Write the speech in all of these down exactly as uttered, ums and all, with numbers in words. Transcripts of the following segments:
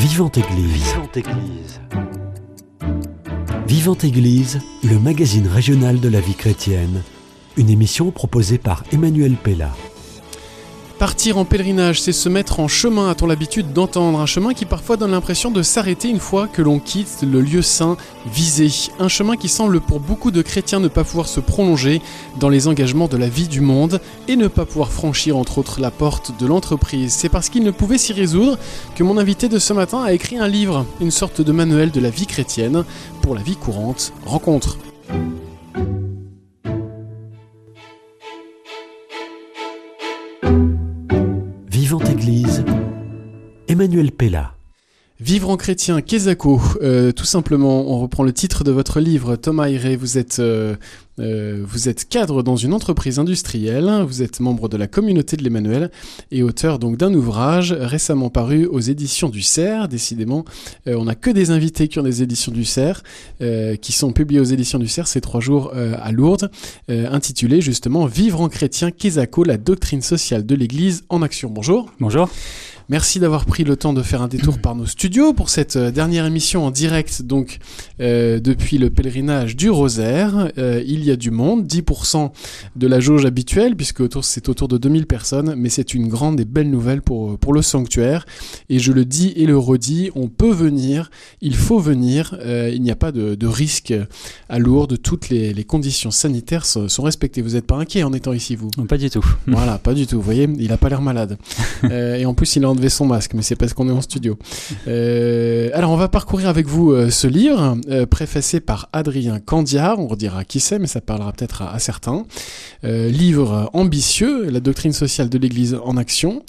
Vivante Église. Vivante Église. Vivante Église, le magazine régional de la vie chrétienne. Une émission proposée par Emmanuel Pella. Partir en pèlerinage, c'est se mettre en chemin, a-t-on l'habitude d'entendre. Un chemin qui parfois donne l'impression de s'arrêter une fois que l'on quitte le lieu saint visé. Un chemin qui semble pour beaucoup de chrétiens ne pas pouvoir se prolonger dans les engagements de la vie du monde et ne pas pouvoir franchir entre autres la porte de l'entreprise. C'est parce qu'il ne pouvait s'y résoudre que mon invité de ce matin a écrit un livre, une sorte de manuel de la vie chrétienne pour la vie courante. Rencontre. Vivante Église, Emmanuel Pella. Vivre en chrétien, Kezako, euh, tout simplement, on reprend le titre de votre livre. Thomas Hiré, vous êtes, euh, euh, vous êtes cadre dans une entreprise industrielle, vous êtes membre de la communauté de l'Emmanuel et auteur donc d'un ouvrage récemment paru aux éditions du Cerf. Décidément, euh, on n'a que des invités qui ont des éditions du Cerf, euh, qui sont publiés aux éditions du Cerf ces trois jours euh, à Lourdes, euh, intitulé justement « Vivre en chrétien, Kezako, la doctrine sociale de l'Église en action ». Bonjour. Bonjour. Merci d'avoir pris le temps de faire un détour par nos studios pour cette dernière émission en direct, donc euh, depuis le pèlerinage du Rosaire. Euh, il y a du monde, dix pour cent de la jauge habituelle, puisque autour, c'est autour de deux mille personnes, mais c'est une grande et belle nouvelle pour, pour le sanctuaire. Et je le dis et le redis, on peut venir, il faut venir, euh, il n'y a pas de, de risque à Lourdes, toutes les, les conditions sanitaires sont, sont respectées. Vous n'êtes pas inquiet en étant ici, vous ? Pas du tout. Voilà, pas du tout. Vous voyez, il n'a pas l'air malade. Euh, et en plus, il a enlevé son masque, mais c'est parce qu'on est en studio. Euh, alors, on va parcourir avec vous euh, ce livre, euh, préfacé par Adrien Candiard. On redira qui c'est, mais ça parlera peut-être à, à certains. Euh, livre ambitieux, la doctrine sociale de l'Église en action.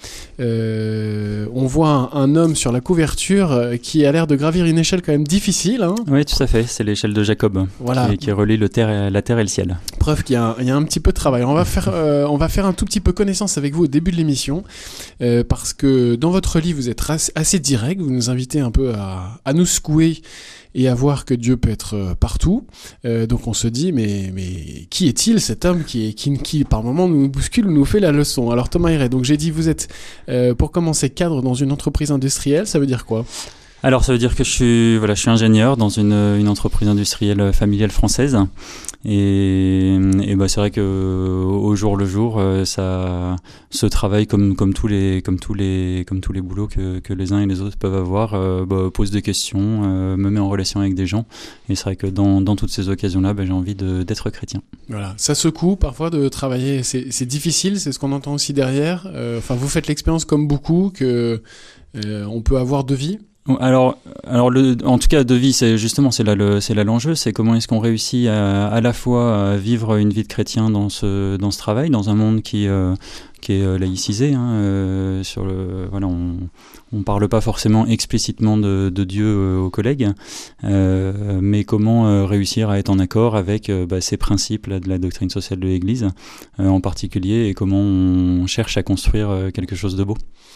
Euh, on voit un, un homme sur la couverture euh, qui a l'air de gravir une échelle quand même difficile. Hein. Oui, tout à fait. C'est l'échelle de Jacob, voilà. qui, qui relie le terre, la terre et le ciel. Preuve qu'il y a, il y a un petit peu de travail. On va faire, euh, on va faire un tout petit peu connaissance avec vous au début de l'émission, euh, parce que dans votre livre, vous êtes assez direct, vous nous invitez un peu à, à nous secouer et à voir que Dieu peut être partout. Euh, donc on se dit, mais, mais qui est-il, cet homme qui, qui, qui par moments nous bouscule ou nous fait la leçon ? Alors Thomas Hiré, donc j'ai dit, vous êtes, euh, pour commencer, cadre dans une entreprise industrielle, ça veut dire quoi ? Alors ça veut dire que je suis, voilà, je suis ingénieur dans une, une entreprise industrielle familiale française et, et bah c'est vrai que au jour le jour ça se travaille comme comme tous les comme tous les comme tous les boulots que que les uns et les autres peuvent avoir, euh, bah, pose des questions, euh, me met en relation avec des gens et c'est vrai que dans dans toutes ces occasions là bah, j'ai envie de d'être chrétien. Voilà, ça secoue parfois de travailler, c'est c'est difficile, c'est ce qu'on entend aussi derrière. Euh, enfin vous faites l'expérience comme beaucoup que euh, on peut avoir deux vies. Alors, alors le, en tout cas, de vie, c'est justement, c'est là le, c'est là l'enjeu, c'est comment est-ce qu'on réussit à, à la fois à vivre une vie de chrétien dans ce, dans ce travail, dans un monde qui, euh, qui est laïcisé. Hein, euh, sur le, voilà, on, on parle pas forcément explicitement de, de Dieu euh, aux collègues, euh, mais comment euh, réussir à être en accord avec euh, bah, ces principes là, de la doctrine sociale de l'Église, euh, en particulier, et comment on cherche à construire euh, quelque chose de beau.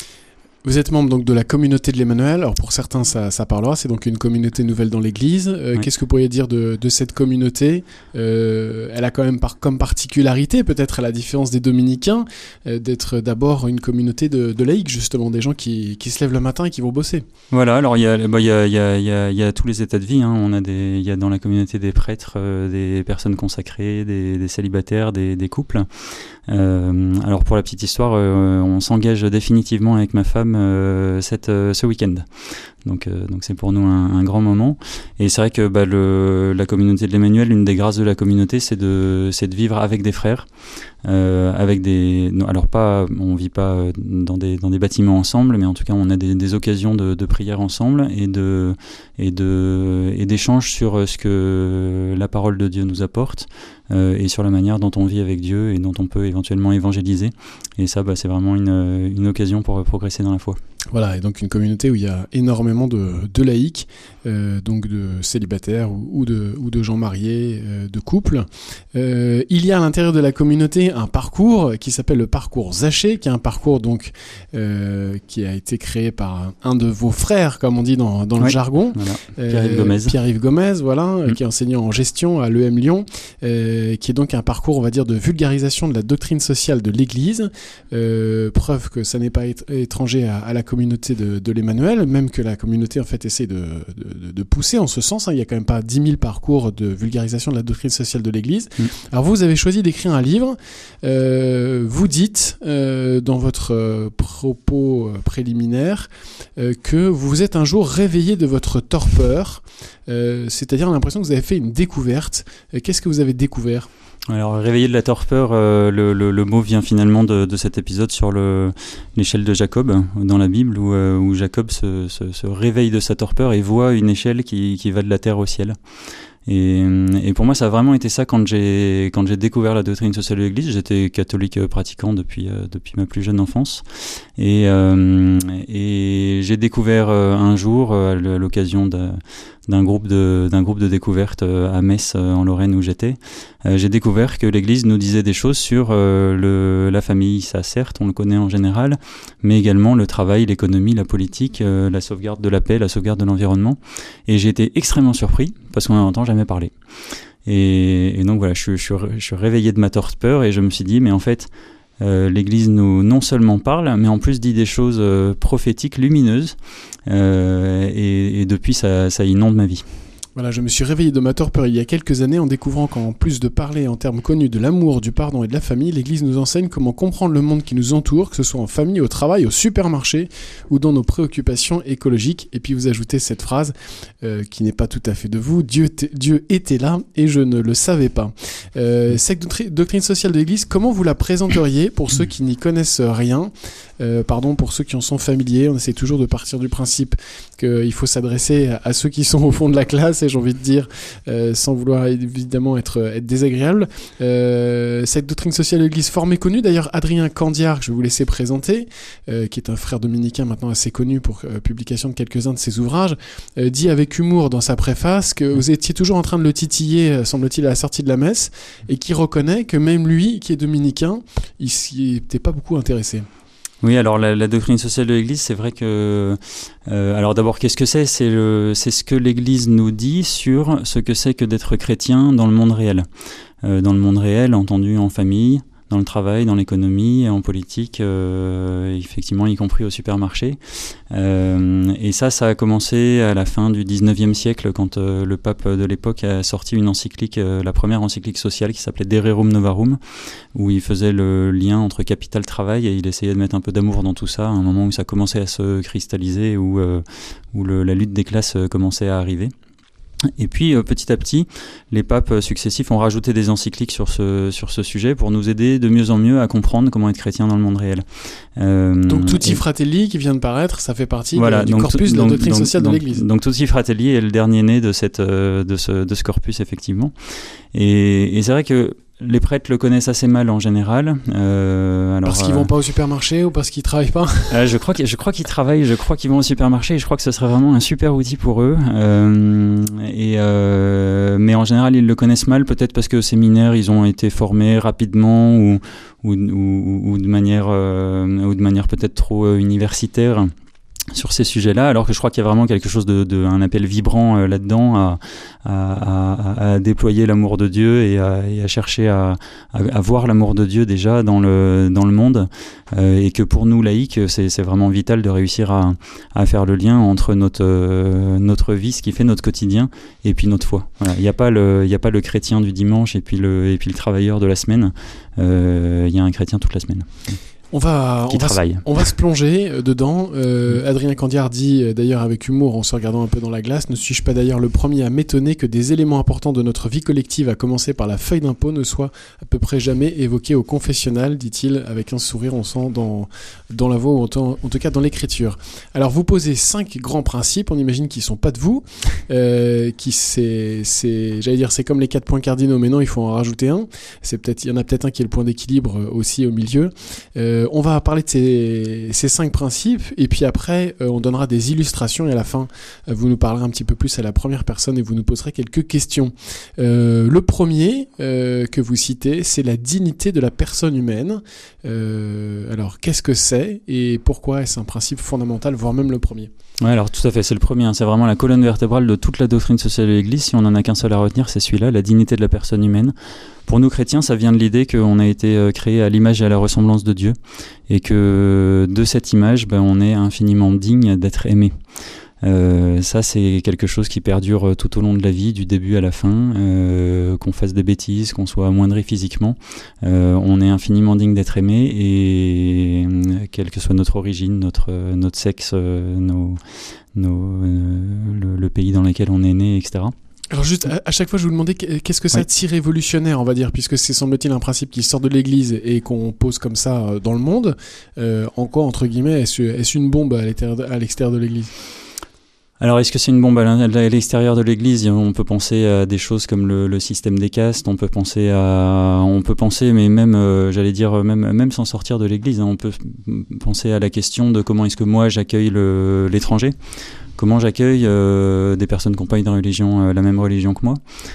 Vous êtes membre donc de la communauté de l'Emmanuel. Alors pour certains ça, ça parlera, c'est donc une communauté nouvelle dans l'Église. Euh, oui. Qu'est-ce que vous pourriez dire de, de cette communauté ? euh, Elle a quand même par, comme particularité, peut-être à la différence des dominicains, euh, d'être d'abord une communauté de, de laïcs, justement, des gens qui, qui se lèvent le matin et qui vont bosser. Voilà, alors il y a, bah, y a, y a, y a, y a tous les états de vie. Hein. On a des, y a dans la communauté des prêtres, euh, des personnes consacrées, des, des célibataires, des, des couples. Euh, alors pour la petite histoire, euh, on s'engage définitivement avec ma femme euh, cette, euh, ce week-end. Donc, euh, donc c'est pour nous un, un grand moment. Et c'est vrai que bah, le, la communauté de l'Emmanuel, une des grâces de la communauté, c'est de, c'est de vivre avec des frères, euh, avec des. Non, alors pas, on vit pas dans des dans des bâtiments ensemble, mais en tout cas on a des, des occasions de, de prière ensemble et de et de et d'échanges sur ce que la parole de Dieu nous apporte euh, et sur la manière dont on vit avec Dieu et dont on peut éventuellement évangéliser. Et ça, bah, c'est vraiment une une occasion pour progresser dans la foi. Voilà, et donc une communauté où il y a énormément de, de laïcs, euh, donc de célibataires ou, ou, de, ou de gens mariés, euh, de couples. Euh, il y a à l'intérieur de la communauté un parcours qui s'appelle le parcours Zaché, qui est un parcours donc euh, qui a été créé par un de vos frères, comme on dit dans, dans le oui, jargon. Voilà. Pierre-Yves euh, Gomez. Pierre-Yves Gomez, voilà, mmh. qui est enseignant en gestion à l'E M Lyon, euh, qui est donc un parcours, on va dire, de vulgarisation de la doctrine sociale de l'Église. Euh, preuve que ça n'est pas étranger à, à la communauté. communauté de, de l'Emmanuel, même que la communauté en fait essaie de, de, de pousser en ce sens. Hein. Il y a quand même pas dix mille parcours de vulgarisation de la doctrine sociale de l'Église. Mmh. Alors vous, vous avez choisi d'écrire un livre. Euh, vous dites euh, dans votre euh, propos euh, préliminaire euh, que vous vous êtes un jour réveillé de votre torpeur, euh, c'est-à-dire l'impression que vous avez fait une découverte. Euh, qu'est-ce que vous avez découvert ? Alors, réveiller de la torpeur, euh, le, le, le mot vient finalement de, de cet épisode sur le, l'échelle de Jacob dans la Bible, où, euh, où Jacob se, se, se réveille de sa torpeur et voit une échelle qui, qui va de la terre au ciel. Et, et pour moi, ça a vraiment été ça quand j'ai quand j'ai découvert la doctrine sociale de l'Église. J'étais catholique pratiquant depuis euh, depuis ma plus jeune enfance, et euh, et j'ai découvert euh, un jour euh, à l'occasion de, d'un groupe de d'un groupe de découverte à Metz en Lorraine où j'étais. Euh, j'ai découvert que l'Église nous disait des choses sur euh, le la famille, ça certes, on le connaît en général, mais également le travail, l'économie, la politique, euh, la sauvegarde de la paix, la sauvegarde de l'environnement. Et j'ai été extrêmement surpris parce qu'on n'en entend jamais parler. Et, et donc voilà, je, je, je suis réveillé de ma torpeur et je me suis dit, mais en fait, euh, l'Église nous non seulement parle, mais en plus dit des choses euh, prophétiques, lumineuses, euh, et, et depuis ça, ça inonde ma vie. Voilà, je me suis réveillé de ma torpeur il y a quelques années en découvrant qu'en plus de parler en termes connus de l'amour, du pardon et de la famille, l'Église nous enseigne comment comprendre le monde qui nous entoure, que ce soit en famille, au travail, au supermarché ou dans nos préoccupations écologiques. Et puis vous ajoutez cette phrase euh, qui n'est pas tout à fait de vous, Dieu, Dieu était là et je ne le savais pas. Euh, cette doctrine, doctrine sociale de l'Église, comment vous la présenteriez pour ceux qui n'y connaissent rien ? Euh, pardon, pour ceux qui en sont familiers, on essaie toujours de partir du principe qu'il faut s'adresser à, à ceux qui sont au fond de la classe, et j'ai envie de dire, euh, sans vouloir évidemment être, être désagréable. Euh, cette doctrine sociale de l'Église, fort méconnue, d'ailleurs Adrien Candiard, que je vais vous laisser présenter, euh, qui est un frère dominicain maintenant assez connu pour euh, publication de quelques-uns de ses ouvrages, euh, dit avec humour dans sa préface que vous étiez toujours en train de le titiller, euh, semble-t-il, à la sortie de la messe, et qui reconnaît que même lui, qui est dominicain, il s'y était pas beaucoup intéressé. Oui, alors la, la doctrine sociale de l'Église, c'est vrai que... Euh, alors d'abord, qu'est-ce que c'est ? C'est, le, c'est ce que l'Église nous dit sur ce que c'est que d'être chrétien dans le monde réel. Euh, dans le monde réel, entendu en famille, dans le travail, dans l'économie, en politique, euh, effectivement, y compris au supermarché. Euh, et ça, ça a commencé à la fin du dix-neuvième siècle, quand euh, le pape de l'époque a sorti une encyclique, euh, la première encyclique sociale, qui s'appelait De Rerum Novarum, où il faisait le lien entre capital-travail, et il essayait de mettre un peu d'amour dans tout ça, à un moment où ça commençait à se cristalliser, où, euh, où le, la lutte des classes commençait à arriver. Et puis euh, petit à petit, les papes successifs ont rajouté des encycliques sur ce sur ce sujet pour nous aider de mieux en mieux à comprendre comment être chrétien dans le monde réel. Euh, donc Tutti et... Fratelli qui vient de paraître, ça fait partie voilà, de, du donc, corpus donc, de la doctrine donc, sociale donc, de l'Église. Donc Tutti Fratelli est le dernier né de cette euh, de ce de ce corpus effectivement. Et, et c'est vrai que les prêtres le connaissent assez mal en général. Euh, alors, parce qu'ils euh, vont pas au supermarché ou parce qu'ils travaillent pas euh, Je crois que, je crois qu'ils travaillent, je crois qu'ils vont au supermarché et je crois que ce serait vraiment un super outil pour eux. Euh, et, euh, mais en général, ils le connaissent mal, peut-être parce que au séminaire, ils ont été formés rapidement ou, ou, ou, ou de manière, euh, ou de manière peut-être trop euh, universitaire sur ces sujets-là, alors que je crois qu'il y a vraiment quelque chose de, de un appel vibrant euh, là-dedans à, à, à, à déployer l'amour de Dieu et à, et à chercher à, à, à voir l'amour de Dieu déjà dans le dans le monde, euh, et que pour nous laïcs, c'est, c'est vraiment vital de réussir à, à faire le lien entre notre euh, notre vie, ce qui fait notre quotidien, et puis notre foi. Voilà. Il n'y a pas le il y a pas le chrétien du dimanche et puis le et puis le travailleur de la semaine. Euh, il y a un chrétien toute la semaine. On va, on va, se, on va se plonger dedans. Euh, Adrien Candiard dit d'ailleurs avec humour en se regardant un peu dans la glace: ne suis-je pas d'ailleurs le premier à m'étonner que des éléments importants de notre vie collective, à commencer par la feuille d'impôt, ne soient à peu près jamais évoqués au confessionnal, dit-il avec un sourire, on sent dans, dans la voix, ou en, temps, en tout cas dans l'écriture. Alors vous posez cinq grands principes, on imagine qu'ils sont pas de vous, euh, qui c'est, c'est, j'allais dire c'est comme les quatre points cardinaux, mais non, il faut en rajouter un. C'est peut-être, il y en a peut-être un qui est le point d'équilibre aussi au milieu. Euh, On va parler de ces, ces cinq principes et puis après euh, on donnera des illustrations et à la fin euh, vous nous parlerez un petit peu plus à la première personne et vous nous poserez quelques questions. Euh, le premier euh, que vous citez, c'est la dignité de la personne humaine. Euh, alors qu'est-ce que c'est et pourquoi est-ce un principe fondamental, voire même le premier ? Ouais, alors tout à fait, c'est le premier, hein. C'est vraiment la colonne vertébrale de toute la doctrine sociale de l'Église. Si on n'en a qu'un seul à retenir, c'est celui-là, la dignité de la personne humaine. Pour nous chrétiens, ça vient de l'idée qu'on a été créé à l'image et à la ressemblance de Dieu, et que de cette image, ben, on est infiniment digne d'être aimé. Euh, ça, c'est quelque chose qui perdure tout au long de la vie, du début à la fin. Euh, qu'on fasse des bêtises, qu'on soit amoindri physiquement, euh, on est infiniment digne d'être aimé, et euh, quelle que soit notre origine, notre, notre sexe, euh, nos, nos, euh, le, le pays dans lequel on est né, et cetera. Alors juste, à, à chaque fois, je vous demandais qu'est-ce que ça a de si révolutionnaire, on va dire, puisque c'est semble-t-il un principe qui sort de l'Église et qu'on pose comme ça dans le monde. Euh, en quoi, entre guillemets, est-ce, est-ce une bombe à l'extérieur, à l'extérieur de l'Église ? Alors, est-ce que c'est une bombe à l'extérieur de l'Église ? On peut penser à des choses comme le, le système des castes. On peut penser à, on peut penser, mais même, euh, j'allais dire, même, même sans sortir de l'Église, hein, on peut penser à la question de comment est-ce que moi j'accueille le, l'étranger. Comment j'accueille euh, des personnes qui n'ont pas une religion, euh, la même religion que moi.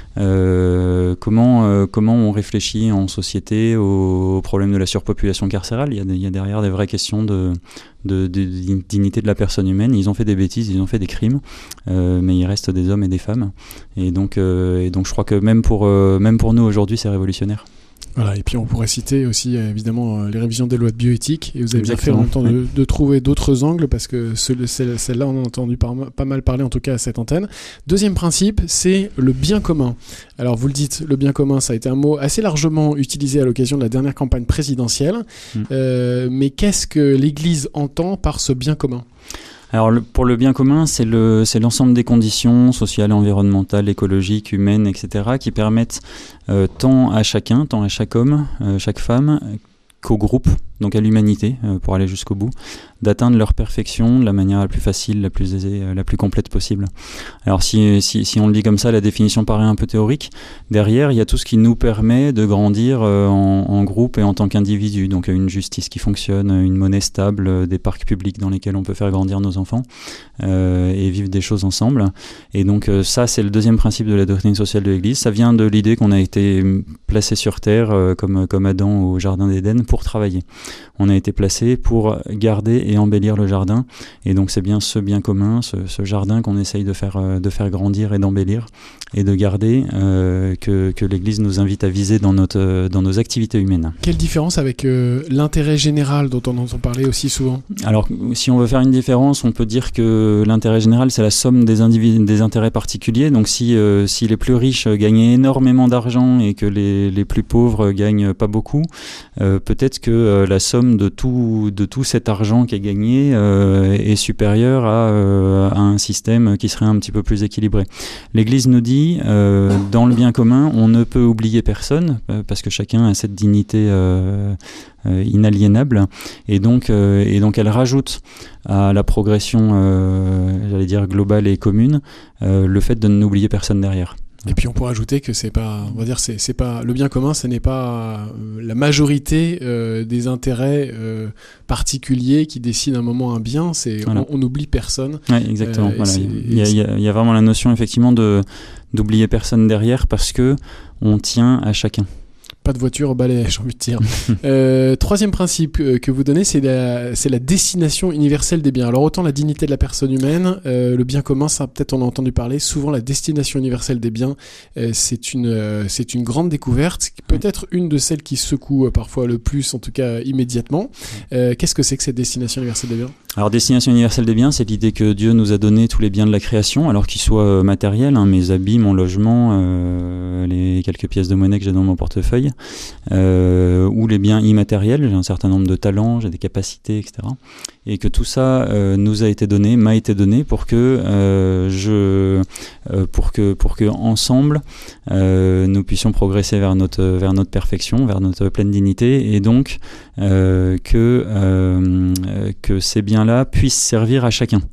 Euh, comment, euh, comment on réfléchit en société au, au problème de la surpopulation carcérale. Il y a, il y a derrière des vraies questions de, de, de, de dignité de la personne humaine. Ils ont fait des bêtises, ils ont fait des crimes, euh, mais il reste des hommes et des femmes. Et donc, euh, et donc je crois que même pour, euh, même pour nous aujourd'hui, c'est révolutionnaire. Voilà, et puis on pourrait citer aussi évidemment les révisions des lois de bioéthique, et vous avez Exactement. bien fait en même temps de, de trouver d'autres angles, parce que ce, celle-là on en a entendu par, pas mal parler en tout cas à cette antenne. Deuxième principe, c'est le bien commun. Alors vous le dites, le bien commun, ça a été un mot assez largement utilisé à l'occasion de la dernière campagne présidentielle, mmh. euh, mais qu'est-ce que l'Église entend par ce bien commun ? Alors le, pour le bien commun, c'est, le, c'est l'ensemble des conditions sociales, environnementales, écologiques, humaines, et cetera qui permettent euh, tant à chacun, tant à chaque homme, euh, chaque femme, qu'au groupe, donc à l'humanité, euh, pour aller jusqu'au bout, d'atteindre leur perfection de la manière la plus facile, la plus aisée, euh, la plus complète possible. Alors si, si, si on le dit comme ça, la définition paraît un peu théorique. Derrière, il y a tout ce qui nous permet de grandir euh, en, en groupe et en tant qu'individu. Donc une justice qui fonctionne, une monnaie stable, euh, des parcs publics dans lesquels on peut faire grandir nos enfants euh, et vivre des choses ensemble. Et donc euh, ça, c'est le deuxième principe de la doctrine sociale de l'Église. Ça vient de l'idée qu'on a été placé sur terre, euh, comme, comme Adam au Jardin d'Éden, pour travailler. On a été placé pour garder et embellir le jardin, et donc c'est bien ce bien commun, ce, ce jardin qu'on essaye de faire, de faire grandir et d'embellir et de garder, euh, que, que l'Église nous invite à viser dans, notre, dans nos activités humaines. Quelle différence avec euh, l'intérêt général dont on entend parler aussi souvent ? Alors si on veut faire une différence, on peut dire que l'intérêt général, c'est la somme des, individu- des intérêts particuliers. Donc si, euh, si les plus riches gagnent énormément d'argent et que les, les plus pauvres gagnent pas beaucoup, euh, peut-être que euh, la somme de tout, de tout cet argent qui est gagné euh, est supérieure à, euh, à un système qui serait un petit peu plus équilibré. L'Église nous dit, euh, dans le bien commun, on ne peut oublier personne, euh, parce que chacun a cette dignité euh, euh, inaliénable, et donc, euh, et donc elle rajoute à la progression, euh, j'allais dire globale et commune, euh, le fait de n'oublier personne derrière. Et puis on pourrait ajouter que c'est pas, on va dire, c'est, c'est pas le bien commun, ce n'est pas euh, la majorité euh, des intérêts euh, particuliers qui décident à un moment un bien. C'est voilà. on n'oublie personne. Ouais, exactement. Euh, voilà. Il, y a, il, y a, il y a vraiment la notion effectivement de d'oublier personne derrière, parce que on tient à chacun. Pas de voiture au balai, j'ai envie de dire. euh, troisième principe euh, que vous donnez, c'est la, c'est la destination universelle des biens. Alors autant la dignité de la personne humaine, euh, le bien commun, ça peut-être on a entendu parler. Souvent la destination universelle des biens, euh, c'est une, euh, c'est une grande découverte, peut-être une de celles qui secoue euh, parfois le plus, en tout cas immédiatement. Euh, qu'est-ce que c'est que cette destination universelle des biens ? Alors destination universelle des biens, c'est l'idée que Dieu nous a donné tous les biens de la création, alors qu'ils soient euh, matériels, hein, mes habits, mon logement, euh, les quelques pièces de monnaie que j'ai dans mon portefeuille. Euh, ou les biens immatériels, j'ai un certain nombre de talents, j'ai des capacités, et cetera. Et que tout ça euh, nous a été donné, m'a été donné pour que euh, je, euh, pour que, pour que ensemble euh, nous puissions progresser vers notre, vers notre perfection, vers notre pleine dignité, et donc euh, que, euh, que ces biens-là puissent servir à chacun.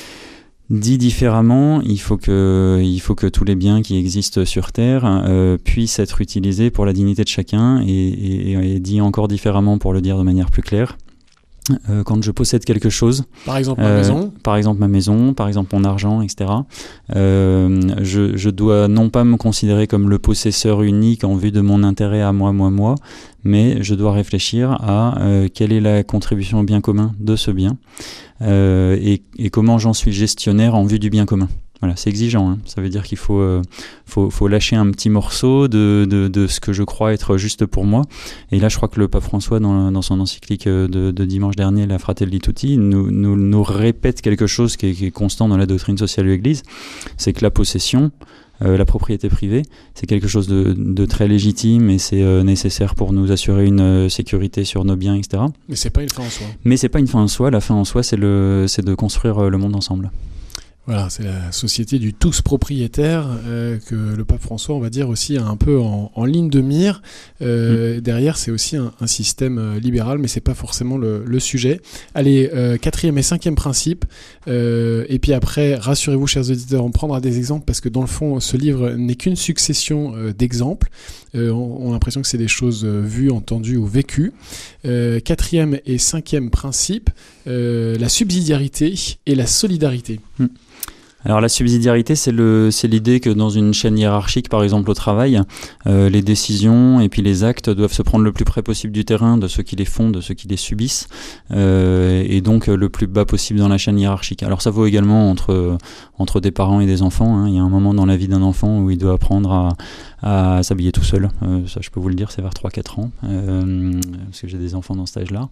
Dit différemment, il faut que, il faut que tous les biens qui existent sur Terre euh, puissent être utilisés pour la dignité de chacun, et, et, et dit encore différemment, pour le dire de manière plus claire. Euh, quand je possède quelque chose, par exemple ma euh, maison, par exemple ma maison, par exemple mon argent, et cetera. Euh, je, je dois non pas me considérer comme le possesseur unique en vue de mon intérêt à moi, moi, moi, mais je dois réfléchir à euh, quelle est la contribution au bien commun de ce bien, euh, et, et comment j'en suis gestionnaire en vue du bien commun. Voilà, c'est exigeant, hein. Ça veut dire qu'il faut, euh, faut, faut lâcher un petit morceau de, de, de ce que je crois être juste pour moi. Et là, je crois que le pape François, dans, dans son encyclique de, de dimanche dernier, la Fratelli Tutti, nous, nous, nous répète quelque chose qui est, qui est constant dans la doctrine sociale de l'Église, c'est que la possession, euh, la propriété privée, c'est quelque chose de, de très légitime et c'est euh, nécessaire pour nous assurer une euh, sécurité sur nos biens, et cetera. Mais c'est pas une fin en soi. Mais c'est pas une fin en soi. La fin en soi, c'est, le, c'est de construire le monde ensemble. Voilà, c'est la société du tous propriétaire euh, que le pape François, on va dire, aussi a un peu en, en ligne de mire. Euh, mmh. Derrière, c'est aussi un, un système euh, libéral, mais c'est pas forcément le, le sujet. Allez, euh, quatrième et cinquième principe. Euh, et puis après, rassurez-vous, chers auditeurs, on prendra des exemples parce que dans le fond, ce livre n'est qu'une succession euh, d'exemples. Euh, on, on a l'impression que c'est des choses euh, vues, entendues ou vécues. Euh, quatrième et cinquième principe, euh, la subsidiarité et la solidarité. Mmh. Alors la subsidiarité, c'est, le, c'est l'idée que dans une chaîne hiérarchique, par exemple au travail, euh, les décisions et puis les actes doivent se prendre le plus près possible du terrain, de ceux qui les font, de ceux qui les subissent, euh, et donc le plus bas possible dans la chaîne hiérarchique. Alors ça vaut également entre, entre des parents et des enfants, hein. Il y a un moment dans la vie d'un enfant où il doit apprendre à, à s'habiller tout seul, euh, ça je peux vous le dire, c'est vers trois quatre ans, euh, parce que j'ai des enfants dans cet âge-là.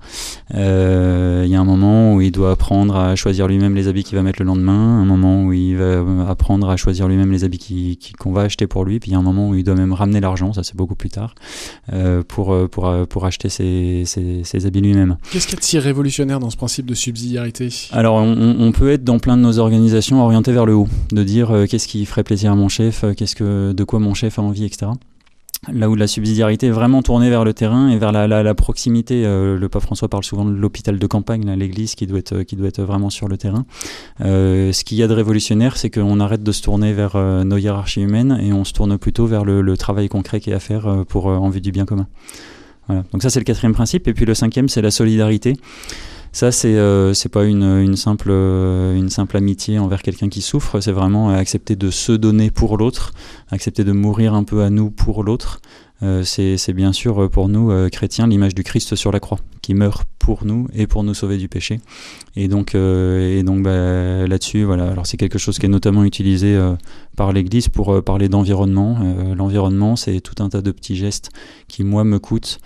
Euh, il y a un moment où il doit apprendre à choisir lui-même les habits qu'il va mettre le lendemain, un moment où il va apprendre à choisir lui-même les habits qui, qui, qu'on va acheter pour lui, puis il y a un moment où il doit même ramener l'argent, ça c'est beaucoup plus tard, euh, pour, pour, pour acheter ses, ses, ses habits lui-même. Qu'est-ce qu'il y a de si révolutionnaire dans ce principe de subsidiarité ? Alors on, on peut être dans plein de nos organisations orientés vers le haut, de dire euh, qu'est-ce qui ferait plaisir à mon chef, qu'est-ce que, de quoi mon chef a envie, et cetera. Là où la subsidiarité est vraiment tournée vers le terrain et vers la, la, la proximité. Euh, le pape François parle souvent de l'hôpital de campagne, là, l'église qui doit être, qui doit être vraiment sur le terrain. Euh, ce qu'il y a de révolutionnaire, c'est qu'on arrête de se tourner vers euh, nos hiérarchies humaines et on se tourne plutôt vers le, le travail concret qui est à faire euh, pour, euh, en vue du bien commun. Voilà. Donc ça, c'est le quatrième principe. Et puis le cinquième, c'est la solidarité. Ça, c'est euh, c'est pas une, une, simple, euh, une simple amitié envers quelqu'un qui souffre, c'est vraiment accepter de se donner pour l'autre, accepter de mourir un peu à nous pour l'autre. Euh, c'est, c'est bien sûr pour nous, euh, chrétiens, l'image du Christ sur la croix, qui meurt pour nous et pour nous sauver du péché. Et donc, euh, et donc bah, là-dessus, voilà. Alors c'est quelque chose qui est notamment utilisé euh, par l'Église pour euh, parler d'environnement. Euh, l'environnement, c'est tout un tas de petits gestes qui, moi, me coûtent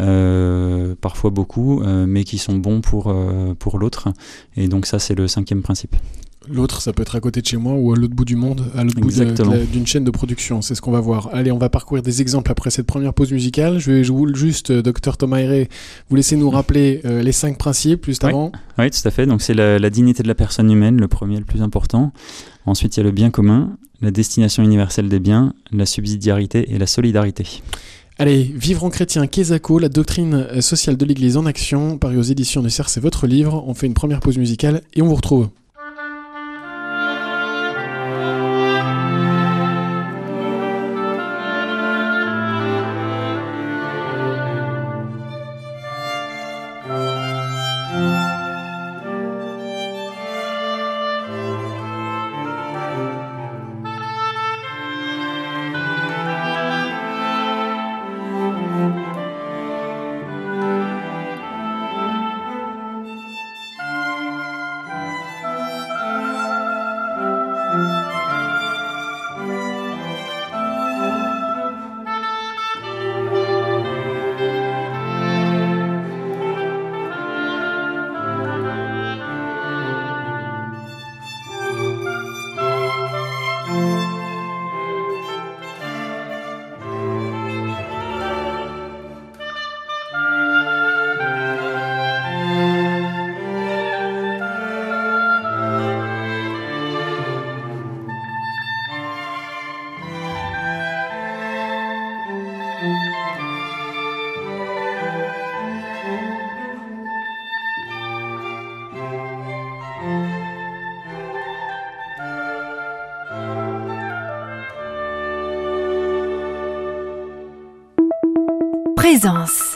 euh, parfois beaucoup, euh, mais qui sont bons pour, euh, pour l'autre. Et donc ça, c'est le cinquième principe. L'autre, ça peut être à côté de chez moi ou à l'autre bout du monde, à l'autre bout de, de la, d'une chaîne de production. C'est ce qu'on va voir. Allez, on va parcourir des exemples après cette première pause musicale. Je vais vous juste, euh, docteur Thomas Ayret, vous laisser nous rappeler euh, les cinq principes juste oui. avant. Oui, tout à fait. Donc c'est la, la dignité de la personne humaine, le premier, le plus important. Ensuite, il y a le bien commun, la destination universelle des biens, la subsidiarité et la solidarité. Allez, Vivre en chrétien, Kesako, la doctrine sociale de l'Église en action, paru aux éditions du C E R, c'est votre livre. On fait une première pause musicale et on vous retrouve. Présence.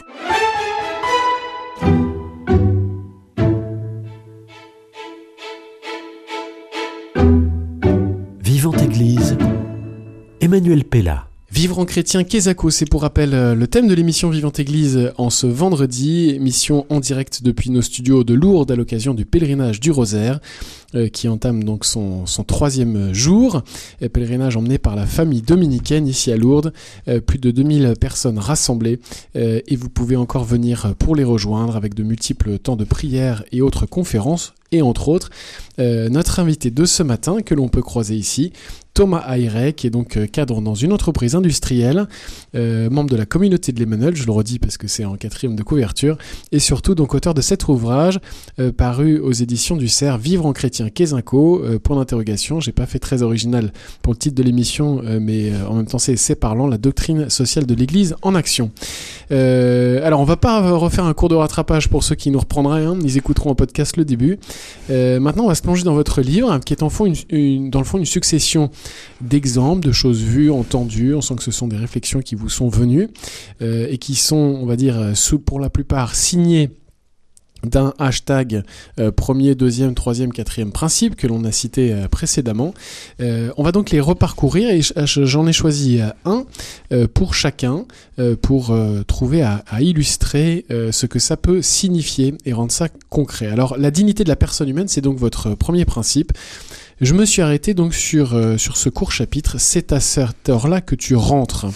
Vivante Église, Emmanuel Pella. Vivre en chrétien, Kezako, c'est pour rappel le thème de l'émission Vivante Église en ce vendredi, émission en direct depuis nos studios de Lourdes à l'occasion du pèlerinage du Rosaire, euh, qui entame donc son, son troisième jour. Et pèlerinage emmené par la famille dominicaine ici à Lourdes, euh, plus de deux mille personnes rassemblées, euh, et vous pouvez encore venir pour les rejoindre avec de multiples temps de prière et autres conférences. Et entre autres, euh, notre invité de ce matin, que l'on peut croiser ici, Thomas Ayret, qui est donc cadre dans une entreprise industrielle, euh, membre de la communauté de l'Emmanuel, je le redis parce que c'est en quatrième de couverture, et surtout donc auteur de cet ouvrage euh, paru aux éditions du Cerf, Vivre en chrétien Kezako, euh, point d'interrogation. J'ai pas fait très original pour le titre de l'émission, euh, mais euh, en même temps c'est, c'est parlant, la doctrine sociale de l'Église en action. Euh, alors on va pas refaire un cours de rattrapage pour ceux qui nous reprendraient, hein, ils écouteront en podcast le début. Euh, maintenant on va se plonger dans votre livre, hein, qui est en fond une, une, dans le fond une succession d'exemples, de choses vues, entendues. On sent que ce sont des réflexions qui vous sont venues euh, et qui sont, on va dire, sous, pour la plupart signées d'un hashtag euh, premier, deuxième, troisième, quatrième principe que l'on a cité euh, précédemment. Euh, on va donc les reparcourir et j'en ai choisi euh, un euh, pour chacun euh, pour euh, trouver à, à illustrer euh, ce que ça peut signifier et rendre ça concret. Alors la dignité de la personne humaine, c'est donc votre premier principe. Je me suis arrêté donc sur, euh, sur ce court chapitre. C'est à cette heure-là que tu rentres.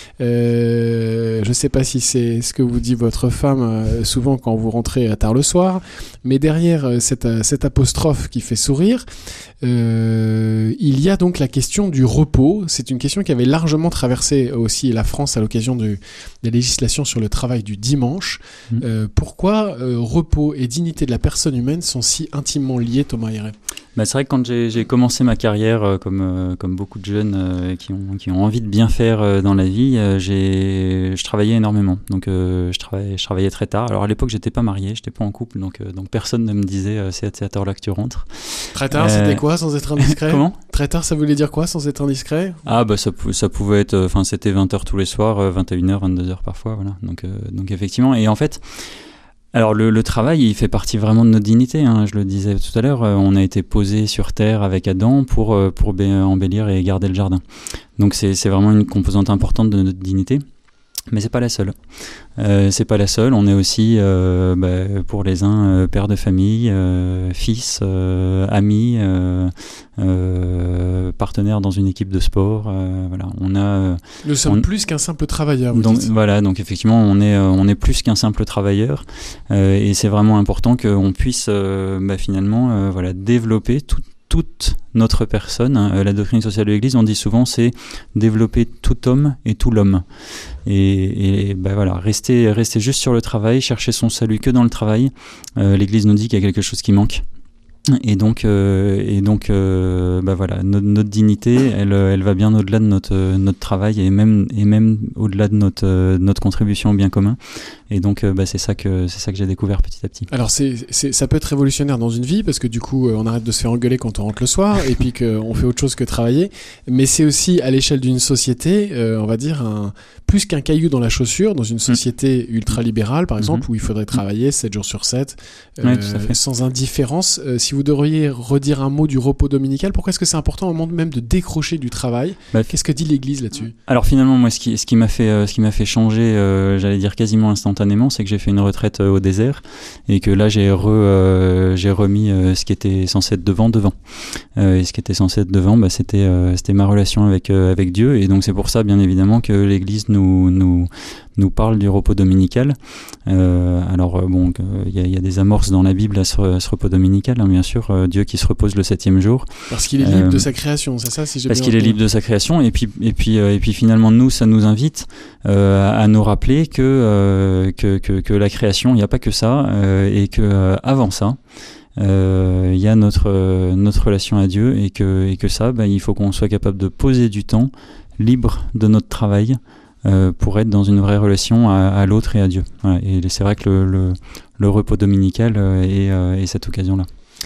Euh, je ne sais pas si c'est ce que vous dit votre femme euh, souvent quand vous rentrez tard le soir, mais derrière euh, cette, euh, cette apostrophe qui fait sourire, euh, il y a donc la question du repos. C'est une question qui avait largement traversé aussi la France à l'occasion de, de la législation sur le travail du dimanche. Mmh. Euh, pourquoi euh, repos et dignité de la personne humaine sont si intimement liés, Thomas Ayret ? Bah, c'est vrai que quand j'ai, j'ai commencé ma carrière, euh, comme, euh, comme beaucoup de jeunes euh, qui, ont, qui ont envie de bien faire euh, dans la vie, euh, j'ai, je travaillais énormément. Donc euh, je, travaillais, je travaillais très tard. Alors à l'époque, j'étais pas marié, j'étais pas en couple, donc, euh, donc personne ne me disait euh, c'est à cette heure-là que tu rentres. Très tard, euh... c'était quoi, sans être indiscret ? Comment ? Très tard, ça voulait dire quoi, sans être indiscret ? Ah bah ça, ça pouvait être, enfin euh, c'était vingt heures tous les soirs, euh, vingt et une heures, vingt-deux heures parfois, voilà. Donc, euh, donc effectivement, et en fait... Alors le, le travail, il fait partie vraiment de notre dignité, hein. Je le disais tout à l'heure, euh, on a été posé sur terre avec Adam pour, euh, pour bé- embellir et garder le jardin. Donc c'est, c'est vraiment une composante importante de notre dignité, mais c'est pas la seule. Euh, c'est pas la seule, on est aussi euh, bah, pour les uns euh, père de famille, euh, fils, euh, ami, euh, euh, partenaire dans une équipe de sport. Euh, voilà, on a. Nous sommes on, plus qu'un simple travailleur. Vous donc dites. Voilà, donc effectivement, on est euh, on est plus qu'un simple travailleur, euh, et c'est vraiment important qu'on puisse euh, bah, finalement euh, voilà développer tout. toute notre personne. La doctrine sociale de l'Église, on dit souvent, c'est développer tout homme et tout l'homme. Et, et ben voilà, rester, rester juste sur le travail, chercher son salut que dans le travail. Euh, L'Église nous dit qu'il y a quelque chose qui manque. Et donc, euh, et donc, euh, bah voilà, notre, notre dignité, elle, elle va bien au-delà de notre notre travail et même et même au-delà de notre euh, notre contribution au bien commun. Et donc, euh, bah c'est ça que c'est ça que j'ai découvert petit à petit. Alors c'est c'est ça peut être révolutionnaire dans une vie parce que du coup, on arrête de se faire engueuler quand on rentre le soir et puis qu'on fait autre chose que travailler. Mais c'est aussi à l'échelle d'une société, euh, on va dire un plus qu'un caillou dans la chaussure, dans une société mmh. ultra-libérale, par exemple, mmh. où il faudrait travailler sept jours sur sept, euh, oui, tout à fait. sans indifférence. Euh, si vous devriez redire un mot du repos dominical, pourquoi est-ce que c'est important au moment même de décrocher du travail ? bah, Qu'est-ce que dit l'Église là-dessus ? Alors finalement, moi, ce qui, ce qui m'a fait, euh, ce qui m'a fait changer, euh, j'allais dire quasiment instantanément, c'est que j'ai fait une retraite euh, au désert et que là, j'ai, re, euh, j'ai remis euh, ce qui était censé être devant, devant. Euh, et ce qui était censé être devant, bah, c'était, euh, c'était ma relation avec, euh, avec Dieu. Et donc, c'est pour ça, bien évidemment, que l'Église nous, nous, nous parle du repos dominical. Euh, alors, euh, bon, il y, y a des amorces dans la Bible à ce, à ce repos dominical, hein, bien sûr. Euh, Dieu qui se repose le septième jour. Parce qu'il est libre euh, de sa création, c'est ça, si j'ai Parce bien qu'il entendu. est libre de sa création. Et puis, et puis, euh, et puis finalement, nous, ça nous invite euh, à nous rappeler que, euh, que, que, que la création, il n'y a pas que ça. Euh, et que euh, avant ça, il euh, y a notre, euh, notre relation à Dieu. Et que, et que ça, ben, il faut qu'on soit capable de poser du temps libre de notre travail euh, pour être dans une vraie relation à, à l'autre et à Dieu. Voilà. Et c'est vrai que le, le, le repos dominical euh, est, euh, est cette occasion-là.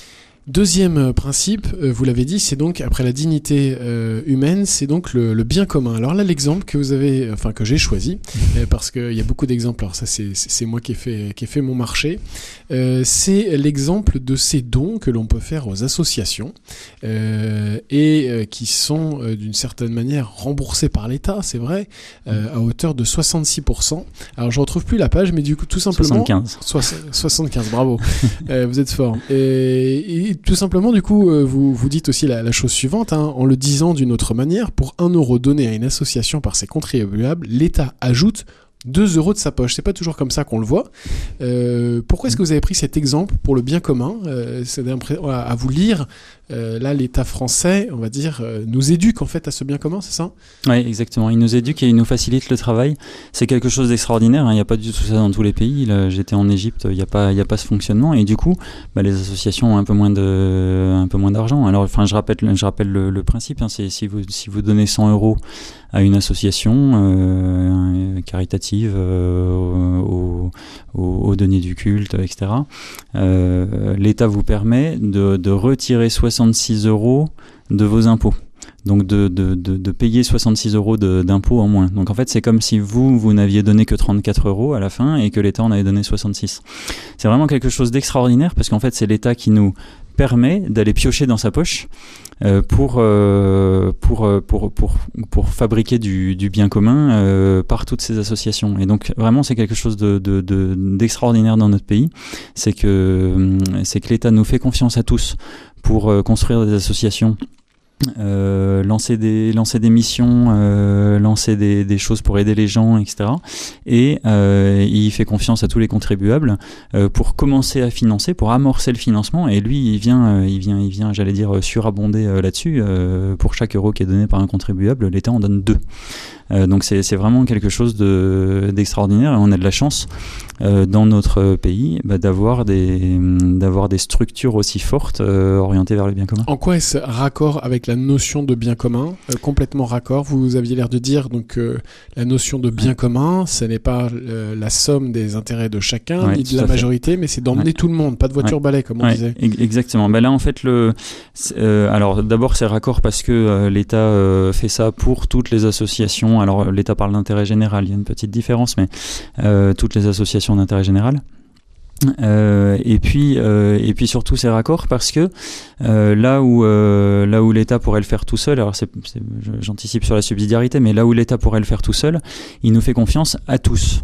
Deuxième principe, euh, vous l'avez dit, c'est donc après la dignité euh, humaine, c'est donc le, le bien commun. Alors là, l'exemple que vous avez, enfin que j'ai choisi, euh, parce qu'il y a beaucoup d'exemples. Alors ça, c'est, c'est moi qui ai fait, qui ai fait mon marché. Euh, c'est l'exemple de ces dons que l'on peut faire aux associations euh, et euh, qui sont euh, d'une certaine manière remboursés par l'État, c'est vrai, euh, à hauteur de soixante-six pour cent. Alors je retrouve plus la page, mais du coup tout simplement soixante-quinze. soixante-quinze, bravo. euh, vous êtes fort. Et, et tout simplement, du coup, euh, vous, vous dites aussi la, la chose suivante, hein, en le disant d'une autre manière, pour un euro donné à une association par ses contribuables, l'État ajoute deux euros de sa poche. C'est pas toujours comme ça qu'on le voit. Euh, pourquoi est-ce que vous avez pris cet exemple pour le bien commun euh, c'est à, à vous lire, euh, là, l'État français, on va dire, euh, nous éduque en fait à ce bien commun, c'est ça ? Oui, exactement. Il nous éduque et il nous facilite le travail. C'est quelque chose d'extraordinaire. Il hein. n'y a pas du tout ça dans tous les pays. Là, j'étais en Égypte, il n'y a pas, il n'y a pas ce fonctionnement. Et du coup, bah, les associations ont un peu moins de, un peu moins d'argent. Alors, enfin, je rappelle, je rappelle le, le principe. Hein, c'est si vous, si vous donnez cent euros à une association euh, caritative, euh, aux, aux, aux deniers du culte, et cetera. Euh, L'État vous permet de, de retirer soixante-six euros de vos impôts. Donc de, de, de, de payer soixante-six euros de, d'impôts en moins. Donc en fait, c'est comme si vous, vous n'aviez donné que trente-quatre euros à la fin et que l'État en avait donné soixante-six. C'est vraiment quelque chose d'extraordinaire parce qu'en fait, c'est l'État qui nous permet d'aller piocher dans sa poche euh, pour, euh, pour, pour, pour, pour fabriquer du, du bien commun euh, par toutes ces associations. Et donc vraiment, c'est quelque chose de, de, de, d'extraordinaire dans notre pays. C'est que, c'est que l'État nous fait confiance à tous pour euh, construire des associations. Euh, lancer des lancer des missions, euh, lancer des, des choses pour aider les gens, et cetera. Et euh, il fait confiance à tous les contribuables euh, pour commencer à financer, pour amorcer le financement. Et lui, il vient, euh, il vient, il vient, j'allais dire surabonder euh, là-dessus. Euh, pour chaque euro qui est donné par un contribuable, l'État en donne deux. Euh, donc c'est, c'est vraiment quelque chose de, d'extraordinaire et on a de la chance euh, dans notre pays bah, d'avoir, des, d'avoir des structures aussi fortes euh, orientées vers le bien commun. En quoi est-ce raccord avec la notion de bien commun ? euh, Complètement raccord. Vous aviez l'air de dire donc euh, la notion de bien ouais. commun, ce n'est pas euh, la somme des intérêts de chacun ouais, ni de la majorité, fait. Mais c'est d'emmener ouais. tout le monde, pas de voiture-balai ouais. comme on ouais. disait. Exactement. Bah là en fait le, euh, alors d'abord c'est raccord parce que euh, l'État euh, fait ça pour toutes les associations. Alors l'État parle d'intérêt général, il y a une petite différence, mais euh, toutes les associations d'intérêt général. Euh, et puis euh, et puis surtout c'est raccord parce que euh, là où euh, là où l'État pourrait le faire tout seul, alors c'est, c'est, j'anticipe sur la subsidiarité, mais là où l'État pourrait le faire tout seul, il nous fait confiance à tous.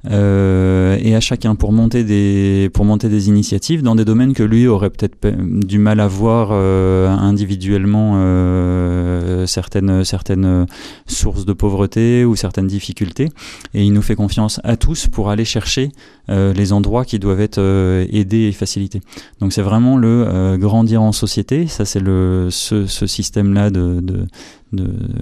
Euh, et à chacun pour monter des pour monter des initiatives dans des domaines que lui aurait peut-être du mal à voir euh, individuellement euh, certaines certaines sources de pauvreté ou certaines difficultés, et il nous fait confiance à tous pour aller chercher euh, les endroits qui doivent être euh, aidés et facilités. Donc c'est vraiment le euh, grandir en société, ça c'est le ce, ce système là de, de De,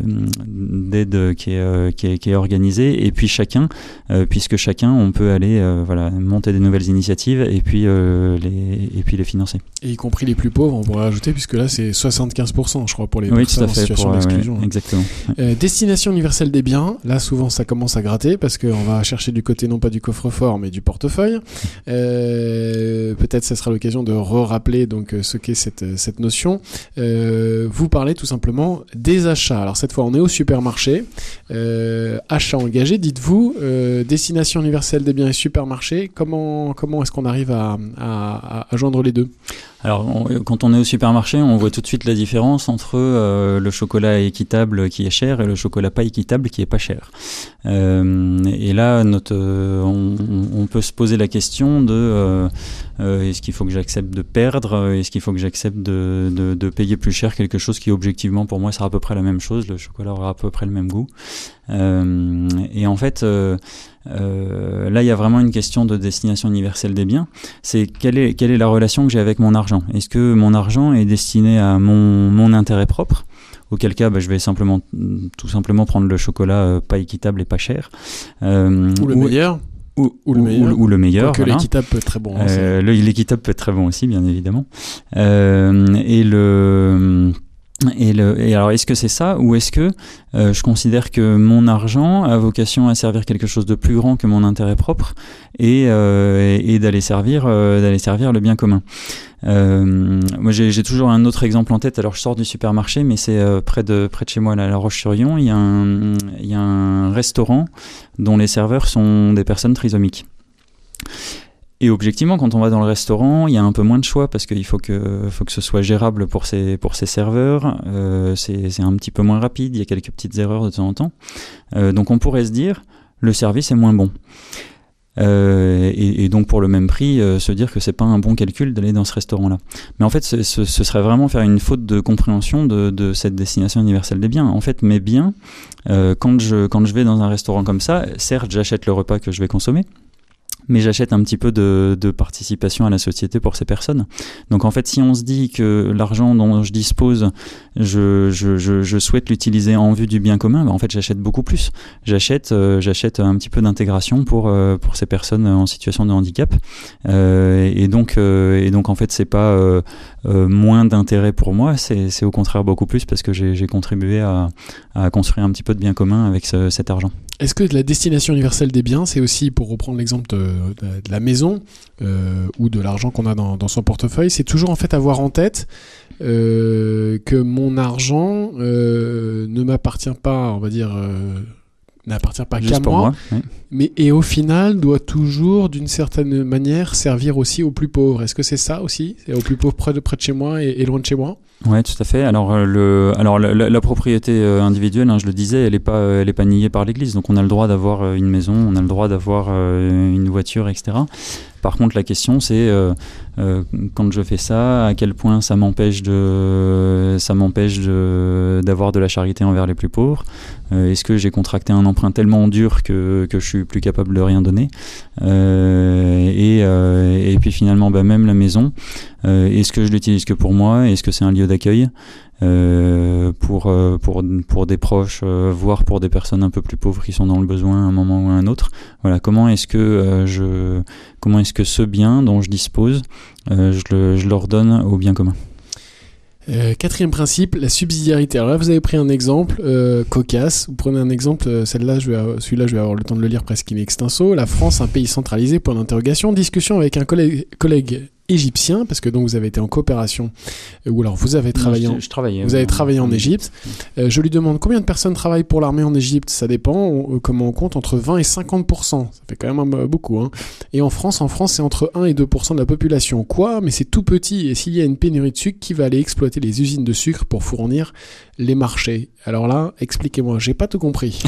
d'aide qui est, euh, qui, est, qui est organisée, et puis chacun, euh, puisque chacun on peut aller euh, voilà, monter des nouvelles initiatives et puis, euh, les, et puis les financer. Et y compris les plus pauvres, on pourrait rajouter, puisque là c'est soixante-quinze pour cent je crois pour les oui, personnes en situation pour, d'exclusion. Ouais, exactement. Euh, destination universelle des biens, là souvent ça commence à gratter parce qu'on va chercher du côté non pas du coffre-fort mais du portefeuille. Euh, peut-être ça sera l'occasion de re-rappeler donc ce qu'est cette, cette notion. Euh, vous parlez tout simplement des achats. Alors cette fois on est au supermarché, euh, achat engagé, dites-vous, euh, destination universelle des biens et supermarché, comment, comment est-ce qu'on arrive à, à, à joindre les deux ? Alors, on, quand on est au supermarché, on voit tout de suite la différence entre euh, le chocolat équitable qui est cher et le chocolat pas équitable qui est pas cher. Euh, et là, notre, euh, on, on peut se poser la question de euh, euh, est-ce qu'il faut que j'accepte de perdre ? Est-ce qu'il faut que j'accepte de, de, de payer plus cher quelque chose qui, objectivement, pour moi, sera à peu près la même chose. Le chocolat aura à peu près le même goût. Euh, et en fait... Euh, Euh, là, il y a vraiment une question de destination universelle des biens. C'est quelle est, quelle est la relation que j'ai avec mon argent ? Est-ce que mon argent est destiné à mon, mon intérêt propre ? Auquel cas, bah, je vais simplement, tout simplement prendre le chocolat euh, pas équitable et pas cher. Euh, ou le ou, meilleur Ou, ou, le meilleur. Ou, ou le meilleur. Que voilà. L'équitable peut être très bon. Hein, euh, le, l'équitable peut être très bon aussi, bien évidemment. Euh, et le... Et, le, et alors, est-ce que c'est ça, ou est-ce que euh, je considère que mon argent a vocation à servir quelque chose de plus grand que mon intérêt propre et, euh, et, et d'aller servir, euh, d'aller servir le bien commun. Euh, moi, j'ai, j'ai toujours un autre exemple en tête. Alors, je sors du supermarché, mais c'est euh, près de près de chez moi, là, à La Roche-sur-Yon. Il y a un, il y a un restaurant dont les serveurs sont des personnes trisomiques. Et objectivement, quand on va dans le restaurant, il y a un peu moins de choix parce qu'il faut que, faut que ce soit gérable pour ses, pour ses serveurs. Euh, c'est, c'est un petit peu moins rapide, il y a quelques petites erreurs de temps en temps. Euh, donc on pourrait se dire, le service est moins bon. Euh, et, et donc pour le même prix, euh, se dire que c'est pas un bon calcul d'aller dans ce restaurant-là. Mais en fait, ce, ce, ce serait vraiment faire une faute de compréhension de, de cette destination universelle des biens. En fait, mes biens, euh, quand je, quand je vais dans un restaurant comme ça, certes, j'achète le repas que je vais consommer, mais j'achète un petit peu de, de participation à la société pour ces personnes. Donc en fait, si on se dit que l'argent dont je dispose, je, je, je, je souhaite l'utiliser en vue du bien commun, ben en fait j'achète beaucoup plus. J'achète, euh, j'achète un petit peu d'intégration pour, euh, pour ces personnes en situation de handicap. Euh, et, donc, euh, et donc en fait, c'est pas euh, euh, moins d'intérêt pour moi, c'est, c'est au contraire beaucoup plus parce que j'ai, j'ai contribué à, à construire un petit peu de bien commun avec ce, cet argent. Est-ce que la destination universelle des biens, c'est aussi, pour reprendre l'exemple de, de, de la maison euh, ou de l'argent qu'on a dans, dans son portefeuille, c'est toujours en fait avoir en tête euh, que mon argent euh, ne m'appartient pas, on va dire, euh, n'appartient pas Juste qu'à pour moi, moi oui. mais et au final doit toujours, d'une certaine manière, servir aussi aux plus pauvres. Est-ce que c'est ça aussi, c'est aux plus pauvres près de, près de chez moi et, et loin de chez moi? Oui, tout à fait. Alors, euh, le, alors la, la, la propriété euh, individuelle, hein, je le disais, elle n'est pas, euh, elle est pas niée par l'Église. Donc, on a le droit d'avoir euh, une maison, on a le droit d'avoir euh, une voiture, et cetera. Par contre, la question, c'est euh, euh, quand je fais ça, à quel point ça m'empêche de, ça m'empêche de, d'avoir de la charité envers les plus pauvres. Euh, est-ce que j'ai contracté un emprunt tellement dur que, que je suis plus capable de rien donner euh, et, euh, et puis finalement, bah, même la maison, euh, est-ce que je l'utilise que pour moi? Est-ce que c'est un lieu d'accueil euh, pour, euh, pour, pour des proches, euh, voire pour des personnes un peu plus pauvres qui sont dans le besoin à un moment ou à un autre? Voilà, comment est-ce que euh, je, comment est-ce que ce bien dont je dispose, euh, je, le, je le redonne au bien commun? Euh, quatrième principe, la subsidiarité. Alors là, vous avez pris un exemple euh, cocasse. Vous prenez un exemple, euh, celle-là, je vais avoir, celui-là, je vais avoir le temps de le lire presque in extenso. La France, un pays centralisé, point d'interrogation. Discussion avec un collègue, collègue égyptien, parce que donc vous avez été en coopération, euh, ou alors vous avez travaillé, non, je, je, je travaillais, vous avez euh, travaillé en Égypte. Euh, je lui demande combien de personnes travaillent pour l'armée en Égypte. Ça dépend, on, comment on compte, entre vingt et cinquante pour cent. Ça fait quand même euh, beaucoup. Hein. Et en France, en France, c'est entre un et deux pour cent de la population. Quoi? Mais c'est tout petit. Et s'il y a une pénurie de sucre, qui va aller exploiter les usines de sucre pour fournir les marchés? Alors là, expliquez-moi, j'ai pas tout compris.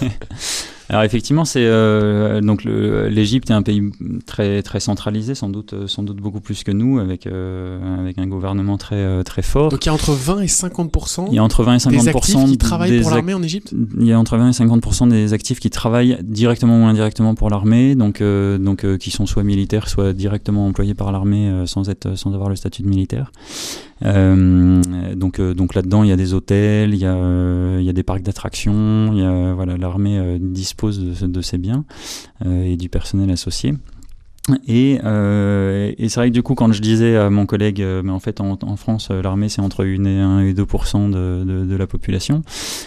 Alors effectivement, c'est euh, donc le, l'Égypte est un pays très très centralisé, sans doute sans doute beaucoup plus que nous, avec euh, avec un gouvernement très euh, très fort. Donc il y a entre vingt et cinquante pour cent. Il y a entre vingt et cinquante pour cent des actifs qui travaillent des pour ac- l'armée en Égypte. Il y a entre vingt et cinquante pour cent des actifs qui travaillent directement ou indirectement pour l'armée, donc euh, donc euh, qui sont soit militaires, soit directement employés par l'armée euh, sans être sans avoir le statut de militaire. Euh, donc euh, donc là-dedans il y a des hôtels, il y a euh, il y a des parcs d'attractions, il y a voilà l'armée euh, dispose de, de ses biens euh, et du personnel associé. Et, euh, et c'est vrai que du coup quand je disais à mon collègue euh, mais en fait en, en France euh, l'armée c'est entre un et deux pour cent de, de, de la population,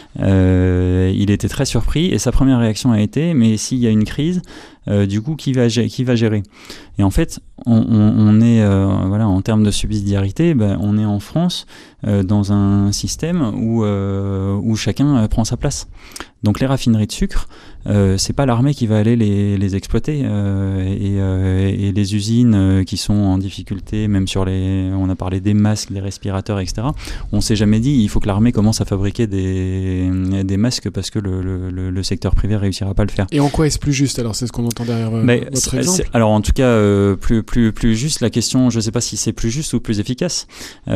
euh, il était très surpris et sa première réaction a été mais s'il y a une crise euh, du coup qui va, qui va gérer? Et en fait on, on, on est euh, voilà, en termes de subsidiarité ben, on est en France euh, dans un système où, euh, où chacun euh, prend sa place. Donc les raffineries de sucre, euh, c'est pas l'armée qui va aller les, les exploiter euh, et, euh, et les usines euh, qui sont en difficulté, même sur les, on a parlé des masques, des respirateurs, et cetera. On s'est jamais dit il faut que l'armée commence à fabriquer des, des masques parce que le, le, le secteur privé réussira pas à le faire. Et en quoi est-ce plus juste alors? C'est ce qu'on entend derrière euh, Mais votre c'est, exemple. c'est, alors en tout cas euh, plus plus plus juste la question, je sais pas si c'est plus juste ou plus efficace.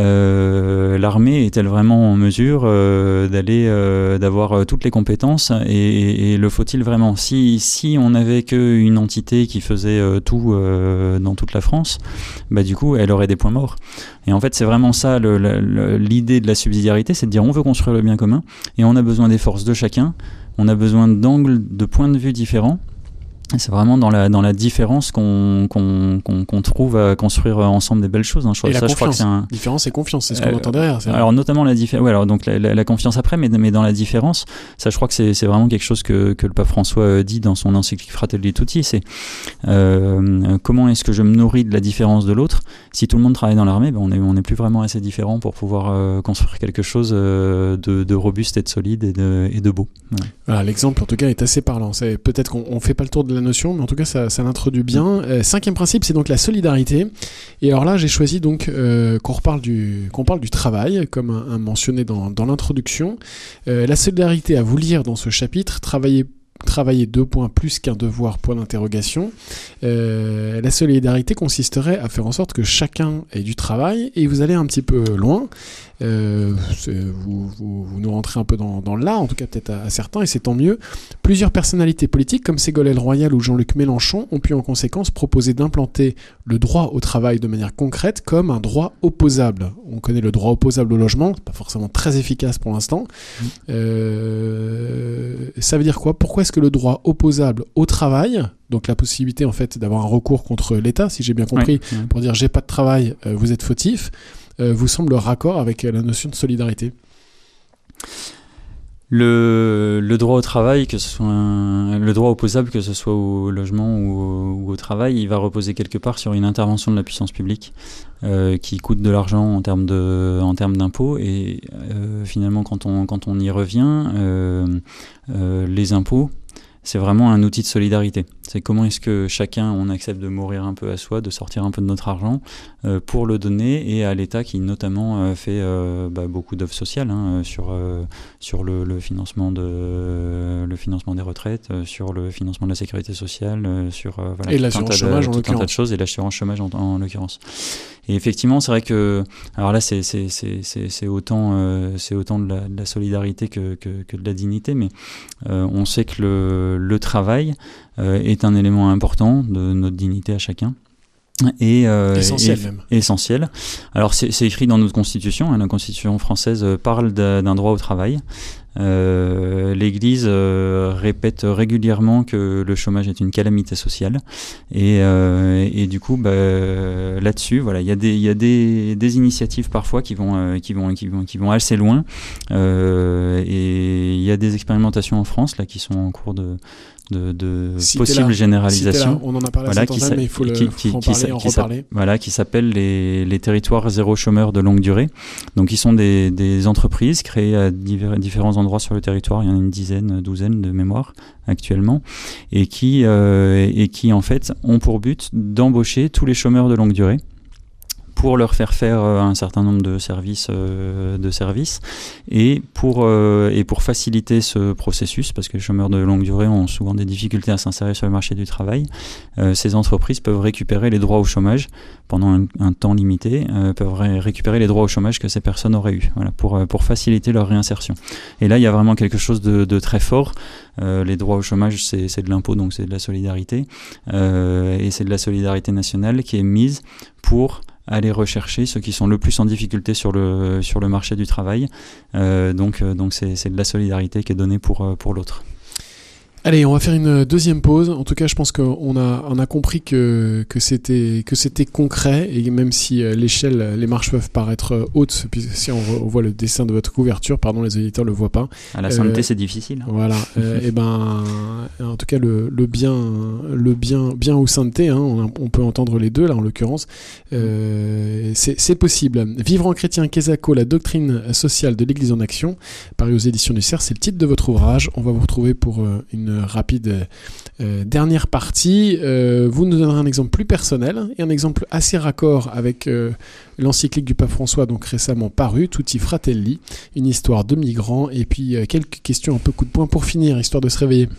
Euh, l'armée est-elle vraiment en mesure euh, d'aller euh, d'avoir euh, toutes les compétences? Et, et, et le faut-il vraiment? Si, si on n'avait qu'une entité qui faisait euh, tout euh, dans toute la France, bah du coup, elle aurait des points morts. Et en fait, c'est vraiment ça le, le, l'idée de la subsidiarité, c'est de dire on veut construire le bien commun et on a besoin des forces de chacun, on a besoin d'angles, de points de vue différents. C'est vraiment dans la, dans la différence qu'on, qu'on, qu'on, qu'on trouve à construire ensemble des belles choses. Hein. Je, et ça, la je crois que c'est un... différence et confiance, c'est ce qu'on euh, entend derrière. C'est alors notamment la différence, ouais, alors donc la, la, la confiance après, mais, mais dans la différence, ça je crois que c'est, c'est vraiment quelque chose que, que le pape François dit dans son encyclique Fratelli Tutti, c'est euh, comment est-ce que je me nourris de la différence de l'autre. Si tout le monde travaille dans l'armée, ben on est, on est plus vraiment assez différent pour pouvoir euh, construire quelque chose euh, de, de robuste et de solide et de, et de beau. Ouais. Voilà, l'exemple en tout cas est assez parlant. C'est, peut-être qu'on on fait pas le tour de la notion, mais en tout cas ça, ça l'introduit bien. Euh, cinquième principe, c'est donc la solidarité. Et alors là, j'ai choisi donc euh, qu'on reparle du, qu'on parle du travail, comme un, un mentionné dans, dans l'introduction. Euh, la solidarité, à vous lire dans ce chapitre, travailler Travailler deux points plus qu'un devoir, point d'interrogation. Euh, la solidarité consisterait à faire en sorte que chacun ait du travail, et vous allez un petit peu loin. Euh, vous, vous, vous nous rentrez un peu dans, dans là, en tout cas peut-être à, à certains, et c'est tant mieux. Plusieurs personnalités politiques comme Ségolène Royal ou Jean-Luc Mélenchon ont pu en conséquence proposer d'implanter le droit au travail de manière concrète comme un droit opposable. On connaît le droit opposable au logement, pas forcément très efficace pour l'instant. Mmh. Euh, ça veut dire quoi ? Pourquoi est-ce que le droit opposable au travail, donc la possibilité en fait d'avoir un recours contre l'État, si j'ai bien compris, oui, oui. pour dire j'ai pas de travail, euh, vous êtes fautif, euh, vous semble raccord avec la notion de solidarité ? Le, le droit au travail, que ce soit un, le droit opposable, que ce soit au logement ou au, ou au travail, il va reposer quelque part sur une intervention de la puissance publique euh, qui coûte de l'argent en termes de, en termes d'impôts. Et euh, finalement, quand on, quand on y revient, euh, euh, les impôts, c'est vraiment un outil de solidarité. C'est comment est-ce que chacun, on accepte de mourir un peu à soi, de sortir un peu de notre argent euh, pour le donner, et à l'État qui notamment euh, fait euh, bah, beaucoup d'œuvres sociales hein, sur, euh, sur le, le, financement de, euh, le financement des retraites, euh, sur le financement de la sécurité sociale, euh, sur euh, voilà, et l'assurance chômage en tout un tas de choses, et l'assurance chômage en, en l'occurrence. Et effectivement, c'est vrai que, alors là, c'est, c'est, c'est, c'est, c'est, autant, euh, c'est autant de la, de la solidarité que, que, que de la dignité, mais euh, on sait que le, le travail euh, est un élément important de notre dignité à chacun. Et, euh, essentiel et, même. Essentiel. Alors c'est, c'est écrit dans notre constitution, hein, la constitution française parle d'un droit au travail. Euh, L'Église euh, répète régulièrement que le chômage est une calamité sociale, et, euh, et du coup, bah, là-dessus, voilà, il y a des, il y a des, des initiatives parfois qui vont, euh, qui vont, qui vont, qui vont assez loin, euh, et il y a des expérimentations en France là qui sont en cours de de, de possible généralisation. On en a parlé voilà, à cet mais il faut, le, qui, qui, faut en qui, parler, qui, en qui reparler. Voilà, qui s'appellent les, les territoires zéro chômeur de longue durée. Donc, ils sont des, des entreprises créées à divers, différents endroits sur le territoire. Il y en a une dizaine, douzaine de mémoire actuellement, et qui, euh, et qui en fait ont pour but d'embaucher tous les chômeurs de longue durée pour leur faire faire euh, un certain nombre de services, euh, de services et, pour, euh, et pour faciliter ce processus, parce que les chômeurs de longue durée ont souvent des difficultés à s'insérer sur le marché du travail, euh, ces entreprises peuvent récupérer les droits au chômage pendant un, un temps limité, euh, peuvent ré- récupérer les droits au chômage que ces personnes auraient eu, voilà, pour, pour faciliter leur réinsertion. Et là, il y a vraiment quelque chose de, de très fort. Euh, les droits au chômage, c'est, c'est de l'impôt, donc c'est de la solidarité, euh, et c'est de la solidarité nationale qui est mise pour aller rechercher ceux qui sont le plus en difficulté sur le, sur le marché du travail. Euh, donc donc c'est, c'est de la solidarité qui est donnée pour, pour l'autre. Allez, on va faire une deuxième pause. En tout cas, je pense qu'on a, on a compris que, que, c'était, que c'était concret, et même si euh, l'échelle, les marches peuvent paraître hautes, puis si on, on voit le dessin de votre couverture, pardon, les auditeurs ne le voient pas. À la sainteté, euh, c'est difficile. Hein. Voilà. euh, et ben, en tout cas, le, le bien, le bien, bien ou sainteté, hein, on, on peut entendre les deux, là, en l'occurrence. Euh, c'est, c'est possible. Vivre en chrétien, Quézaco, la doctrine sociale de l'Église en action, paru aux éditions du Cerf, c'est le titre de votre ouvrage. On va vous retrouver pour euh, une rapide euh, dernière partie. Euh, vous nous donnerez un exemple plus personnel et un exemple assez raccord avec euh, l'encyclique du pape François, donc récemment paru, Tutti Fratelli, une histoire de migrants, et puis euh, quelques questions un peu coup de poing pour finir, histoire de se réveiller.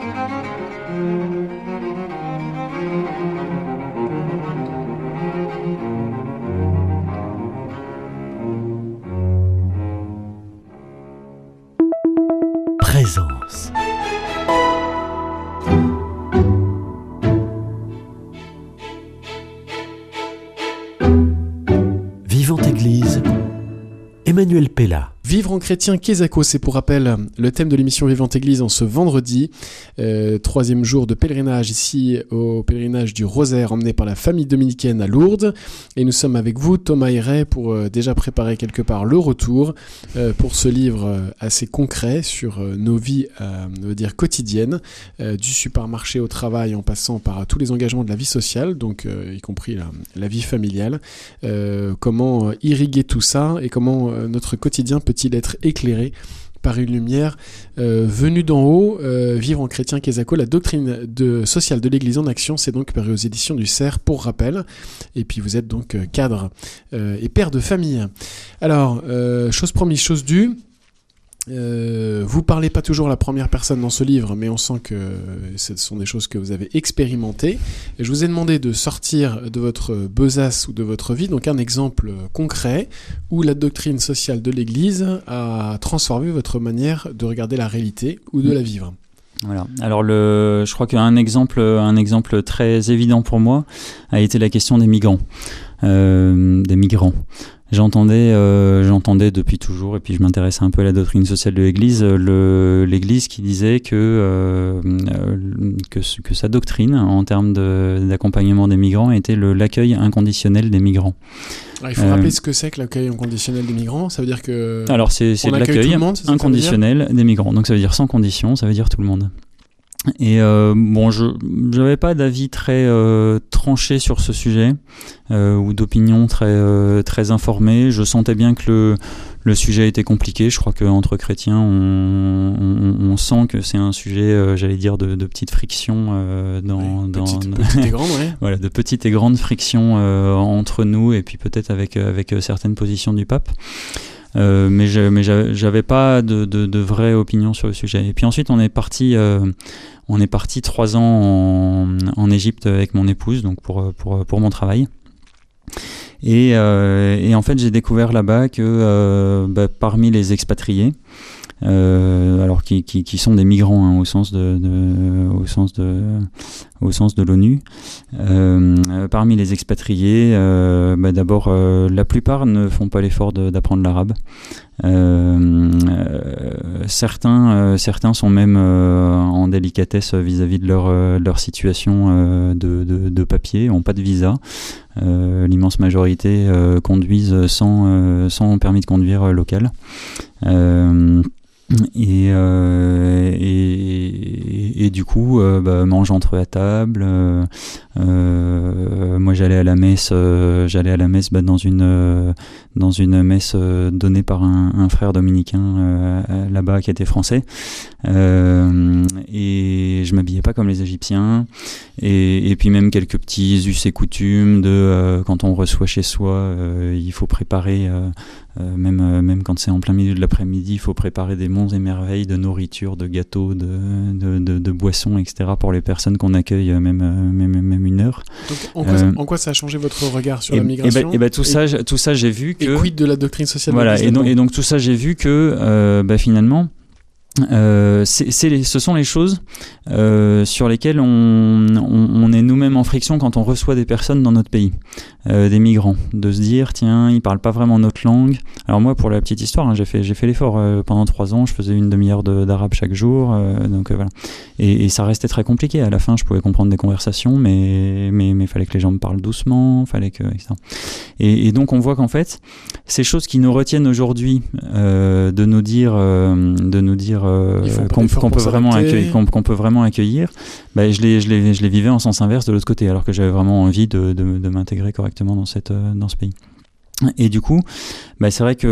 Présence. Vivante Église, Emmanuel Pella. Vivre en chrétien Kesako, c'est pour rappel le thème de l'émission Vivante Église en ce vendredi, euh, troisième jour de pèlerinage ici au pèlerinage du Rosaire emmené par la famille dominicaine à Lourdes. Et nous sommes avec vous, Thomas et Ray, pour euh, déjà préparer quelque part le retour euh, pour ce livre euh, assez concret sur euh, nos vies, euh, on va dire quotidiennes, euh, du supermarché au travail en passant par euh, tous les engagements de la vie sociale, donc euh, y compris la, la vie familiale, euh, comment euh, irriguer tout ça et comment euh, notre quotidien peut il être éclairé par une lumière euh, venue d'en haut. euh, Vivre en chrétien Kesako, la doctrine de, sociale de l'Église en action, c'est donc paru aux éditions du Cerf pour rappel. Et puis vous êtes donc euh, cadre euh, et père de famille. Alors, euh, chose promise, chose due. Euh, vous parlez pas toujours à la première personne dans ce livre, mais on sent que ce sont des choses que vous avez expérimentées. Et je vous ai demandé de sortir de votre besace ou de votre vie, donc un exemple concret où la doctrine sociale de l'Église a transformé votre manière de regarder la réalité ou de la vivre. Voilà. Alors le, je crois qu'un exemple, un exemple très évident pour moi a été la question des migrants, euh, des migrants. J'entendais, euh, j'entendais depuis toujours, et puis je m'intéressais un peu à la doctrine sociale de l'Église, le, l'Église qui disait que, euh, que, que sa doctrine en termes de, d'accompagnement des migrants était le, l'accueil inconditionnel des migrants. Alors, il faut euh, rappeler ce que c'est que l'accueil inconditionnel des migrants. Ça veut dire que alors c'est, c'est de l'accueil monde, c'est inconditionnel des migrants. Donc ça veut dire sans condition, ça veut dire tout le monde. Et euh, bon, je n'avais pas d'avis très euh, tranché sur ce sujet euh, ou d'opinion très euh, très informée. Je sentais bien que le le sujet était compliqué. Je crois qu'entre chrétiens, on, on, on sent que c'est un sujet, euh, j'allais dire, de, de petites frictions euh, dans, oui, dans petite, petite et grande, ouais. Voilà, de petites et grandes frictions euh, entre nous et puis peut-être avec avec certaines positions du pape. Euh, mais je, mais j'avais pas de, de, de vraie opinion sur le sujet. Et puis ensuite, on est parti, euh, on est parti trois ans en, en Égypte avec mon épouse, donc pour pour pour mon travail. Et, euh, et en fait, j'ai découvert là-bas que euh, bah, parmi les expatriés, euh, alors qui, qui, qui sont des migrants hein, au sens de, de au sens de au sens de l'ONU, euh, parmi les expatriés, euh, bah, d'abord euh, la plupart ne font pas l'effort de, d'apprendre l'arabe. Euh, euh, certains euh, certains sont même euh, en délicatesse vis-à-vis de leur euh, de leur situation euh, de, de de papier, ont pas de visa. Euh, l'immense majorité euh, conduisent sans euh, sans permis de conduire local. Euh, Et, euh, et, et, et du coup, euh, bah, mange entre eux à table. Euh, euh, moi, j'allais à la messe. Euh, j'allais à la messe bah, dans une euh, dans une messe euh, donnée par un, un frère dominicain euh, là-bas qui était français. Euh, et je m'habillais pas comme les Égyptiens. Et, et puis même quelques petits us et coutumes de euh, quand on reçoit chez soi, euh, il faut préparer. Euh, Euh, même, euh, même quand c'est en plein milieu de l'après-midi, il faut préparer des monts et merveilles de nourriture, de gâteaux, de, de, de, de boissons, et cetera pour les personnes qu'on accueille même, même, même une heure. Donc, en, quoi, euh, en quoi ça a changé votre regard sur et, la migration ? Et, bah, et bah, tout, et, ça, tout ça, j'ai vu que... Et quid de la doctrine sociale ? Voilà, et donc, et donc tout ça, j'ai vu que euh, bah, finalement... Euh, c'est, c'est les, ce sont les choses euh, sur lesquelles on, on, on est nous-mêmes en friction quand on reçoit des personnes dans notre pays, euh, des migrants, de se dire tiens ils parlent pas vraiment notre langue. Alors moi pour la petite histoire hein, j'ai fait j'ai fait l'effort euh, pendant trois ans, je faisais une demi-heure de, d'arabe chaque jour, euh, donc euh, voilà et, et ça restait très compliqué. À la fin je pouvais comprendre des conversations, mais mais mais fallait que les gens me parlent doucement, fallait que et cetera. Et, et donc on voit qu'en fait ces choses qui nous retiennent aujourd'hui euh, de nous dire euh, de nous dire Euh, qu'on, qu'on, peut vraiment accueillir, qu'on, qu'on peut vraiment accueillir, bah, je, les, je, les, je les vivais en sens inverse de l'autre côté, alors que j'avais vraiment envie de, de, de m'intégrer correctement dans, cette, dans ce pays. Et du coup, bah, c'est vrai que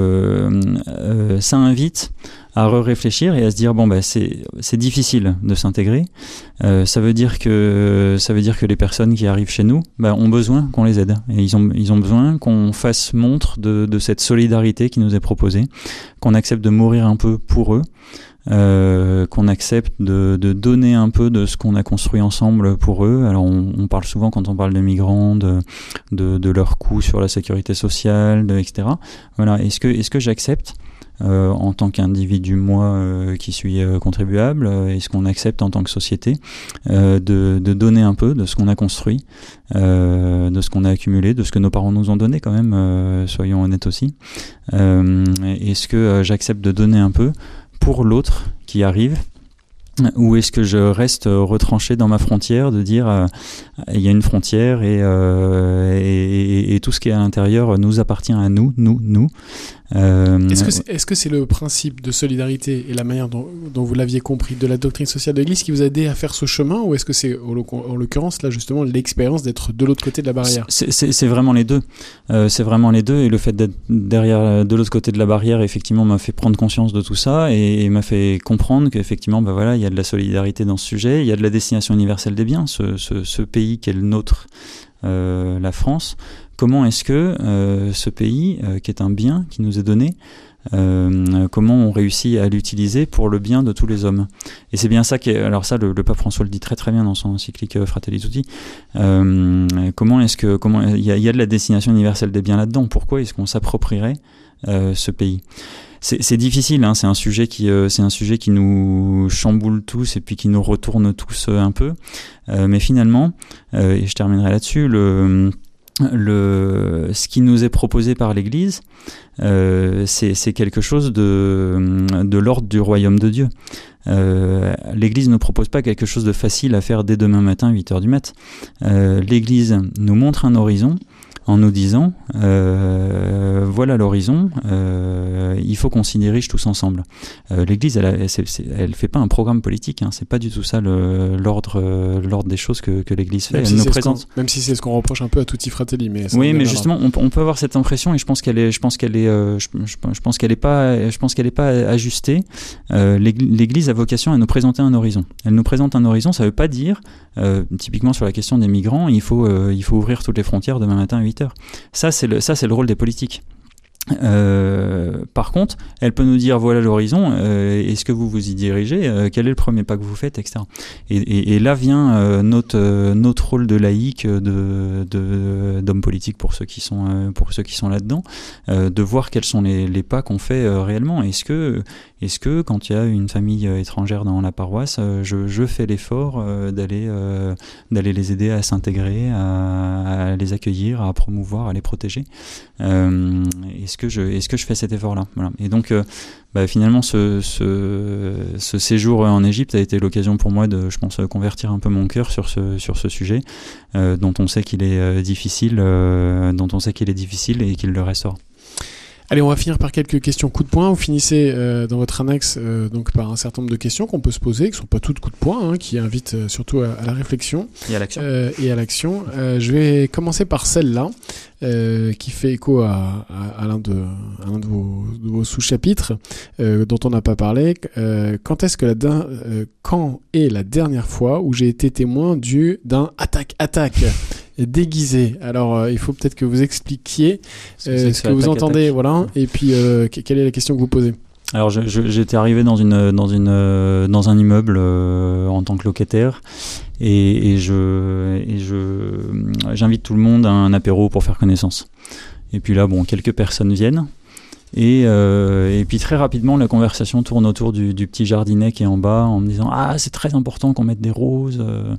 euh, ça invite à réfléchir et à se dire bon bah c'est c'est difficile de s'intégrer. Euh, ça veut dire que ça veut dire que les personnes qui arrivent chez nous bah, ont besoin qu'on les aide et ils ont ils ont besoin qu'on fasse montre de de cette solidarité qui nous est proposée, qu'on accepte de mourir un peu pour eux. euh, qu'on accepte de, de donner un peu de ce qu'on a construit ensemble pour eux. Alors on, on parle souvent, quand on parle de migrants, de, de, de leur coût sur la sécurité sociale, de, et cetera. Voilà. Est-ce que, est-ce que j'accepte Euh, en tant qu'individu, moi, euh, qui suis euh, contribuable, euh, est-ce qu'on accepte en tant que société euh, de, de donner un peu de ce qu'on a construit, euh, de ce qu'on a accumulé, de ce que nos parents nous ont donné quand même, euh, soyons honnêtes aussi. Euh, est-ce que euh, j'accepte de donner un peu pour l'autre qui arrive, ou est-ce que je reste retranché dans ma frontière, de dire euh, il y a une frontière et, euh, et, et, et tout ce qui est à l'intérieur nous appartient à nous, nous, nous. Euh, est-ce que c'est, est-ce que c'est le principe de solidarité et la manière dont, dont vous l'aviez compris de la doctrine sociale de l'Église qui vous a aidé à faire ce chemin, ou est-ce que c'est en l'occurrence là justement l'expérience d'être de l'autre côté de la barrière? C'est, c'est, c'est vraiment les deux. Euh, c'est vraiment les deux, et le fait d'être derrière, de l'autre côté de la barrière, effectivement, m'a fait prendre conscience de tout ça et, et m'a fait comprendre qu'effectivement, bah voilà, il y a de la solidarité dans ce sujet, il y a de la destination universelle des biens, ce, ce, ce pays qui est le nôtre, euh, la France. Comment est-ce que euh, ce pays, euh, qui est un bien qui nous est donné, euh, comment on réussit à l'utiliser pour le bien de tous les hommes? Et c'est bien ça qui est, alors ça, le, le pape François le dit très très bien dans son encyclique Fratelli Tutti. Euh, comment est-ce que, comment il y a, y a de la destination universelle des biens là-dedans? Pourquoi est-ce qu'on s'approprierait euh, ce pays? C'est, c'est difficile, hein, c'est un sujet qui, euh, c'est un sujet qui nous chamboule tous et puis qui nous retourne tous euh, un peu. Euh, mais finalement, euh, et je terminerai là-dessus, le Le, ce qui nous est proposé par l'Église, euh, c'est, c'est quelque chose de, de l'ordre du royaume de Dieu. Euh, L'Église ne propose pas quelque chose de facile à faire dès demain matin, huit heures du mat. Euh, L'Église nous montre un horizon en nous disant euh, voilà l'horizon, euh, il faut qu'on s'y dirige tous ensemble. Euh, L'Église, elle, elle, c'est, c'est, elle fait pas un programme politique, hein, c'est pas du tout ça le, l'ordre, l'ordre des choses que, que l'Église fait. Même elle si nous c'est présente. Ce même si c'est ce qu'on reproche un peu à Tutti Fratelli, mais oui, mais justement, on, on peut avoir cette impression, et je pense qu'elle est, je pense qu'elle est, euh, je, je, je pense qu'elle est pas, je pense qu'elle est pas ajustée. Euh, L'Église a vocation à nous présenter un horizon. Elle nous présente un horizon, ça veut pas dire, euh, typiquement sur la question des migrants, il faut, euh, il faut ouvrir toutes les frontières demain matin à huit heures. Ça, c'est le, ça, c'est le rôle des politiques. Euh, par contre, elle peut nous dire voilà l'horizon, euh, est-ce que vous vous y dirigez, euh, quel est le premier pas que vous faites, et cetera. Et, et, et là vient euh, notre, euh, notre rôle de laïc, de, de, d'homme politique pour ceux qui sont, euh, pour ceux qui sont là-dedans, euh, de voir quels sont les, les pas qu'on fait euh, réellement. Est-ce que, est-ce que quand il y a une famille euh, étrangère dans la paroisse, euh, je, je fais l'effort euh, d'aller, euh, d'aller les aider à s'intégrer, à, à les accueillir, à promouvoir, à les protéger. Euh, est-ce que je, est-ce que je fais cet effort-là? Voilà. Et donc, euh, bah, finalement, ce, ce, ce séjour en Égypte a été l'occasion pour moi de, je pense, convertir un peu mon cœur sur ce, sur ce sujet, euh, dont on sait qu'il est euh, difficile, euh, dont on sait qu'il est difficile et qu'il le restera. Allez, on va finir par quelques questions coup de poing. Vous finissez euh, dans votre annexe euh, donc par un certain nombre de questions qu'on peut se poser, qui ne sont pas toutes coup de poing, hein, qui invitent euh, surtout à, à la réflexion et à l'action. Euh, et à l'action. Euh, je vais commencer par celle-là, euh, qui fait écho à, à, à l'un de, à l'un de vos, de vos sous-chapitres euh, dont on n'a pas parlé. Euh, quand est-ce que la din- euh, quand est la dernière fois où j'ai été témoin du d'un attaque attaque déguisé? Alors euh, il faut peut-être que vous expliquiez euh, ce que vous entendez, attaque. Voilà, et puis euh, quelle est la question que vous posez? Alors je, je, j'étais arrivé dans une dans une dans un immeuble euh, en tant que locataire, et, et je et je j'invite tout le monde à un apéro pour faire connaissance. Et puis là, bon, quelques personnes viennent. Et, euh, et puis très rapidement, la conversation tourne autour du, du petit jardinet qui est en bas, en me disant « Ah, c'est très important qu'on mette des roses, euh,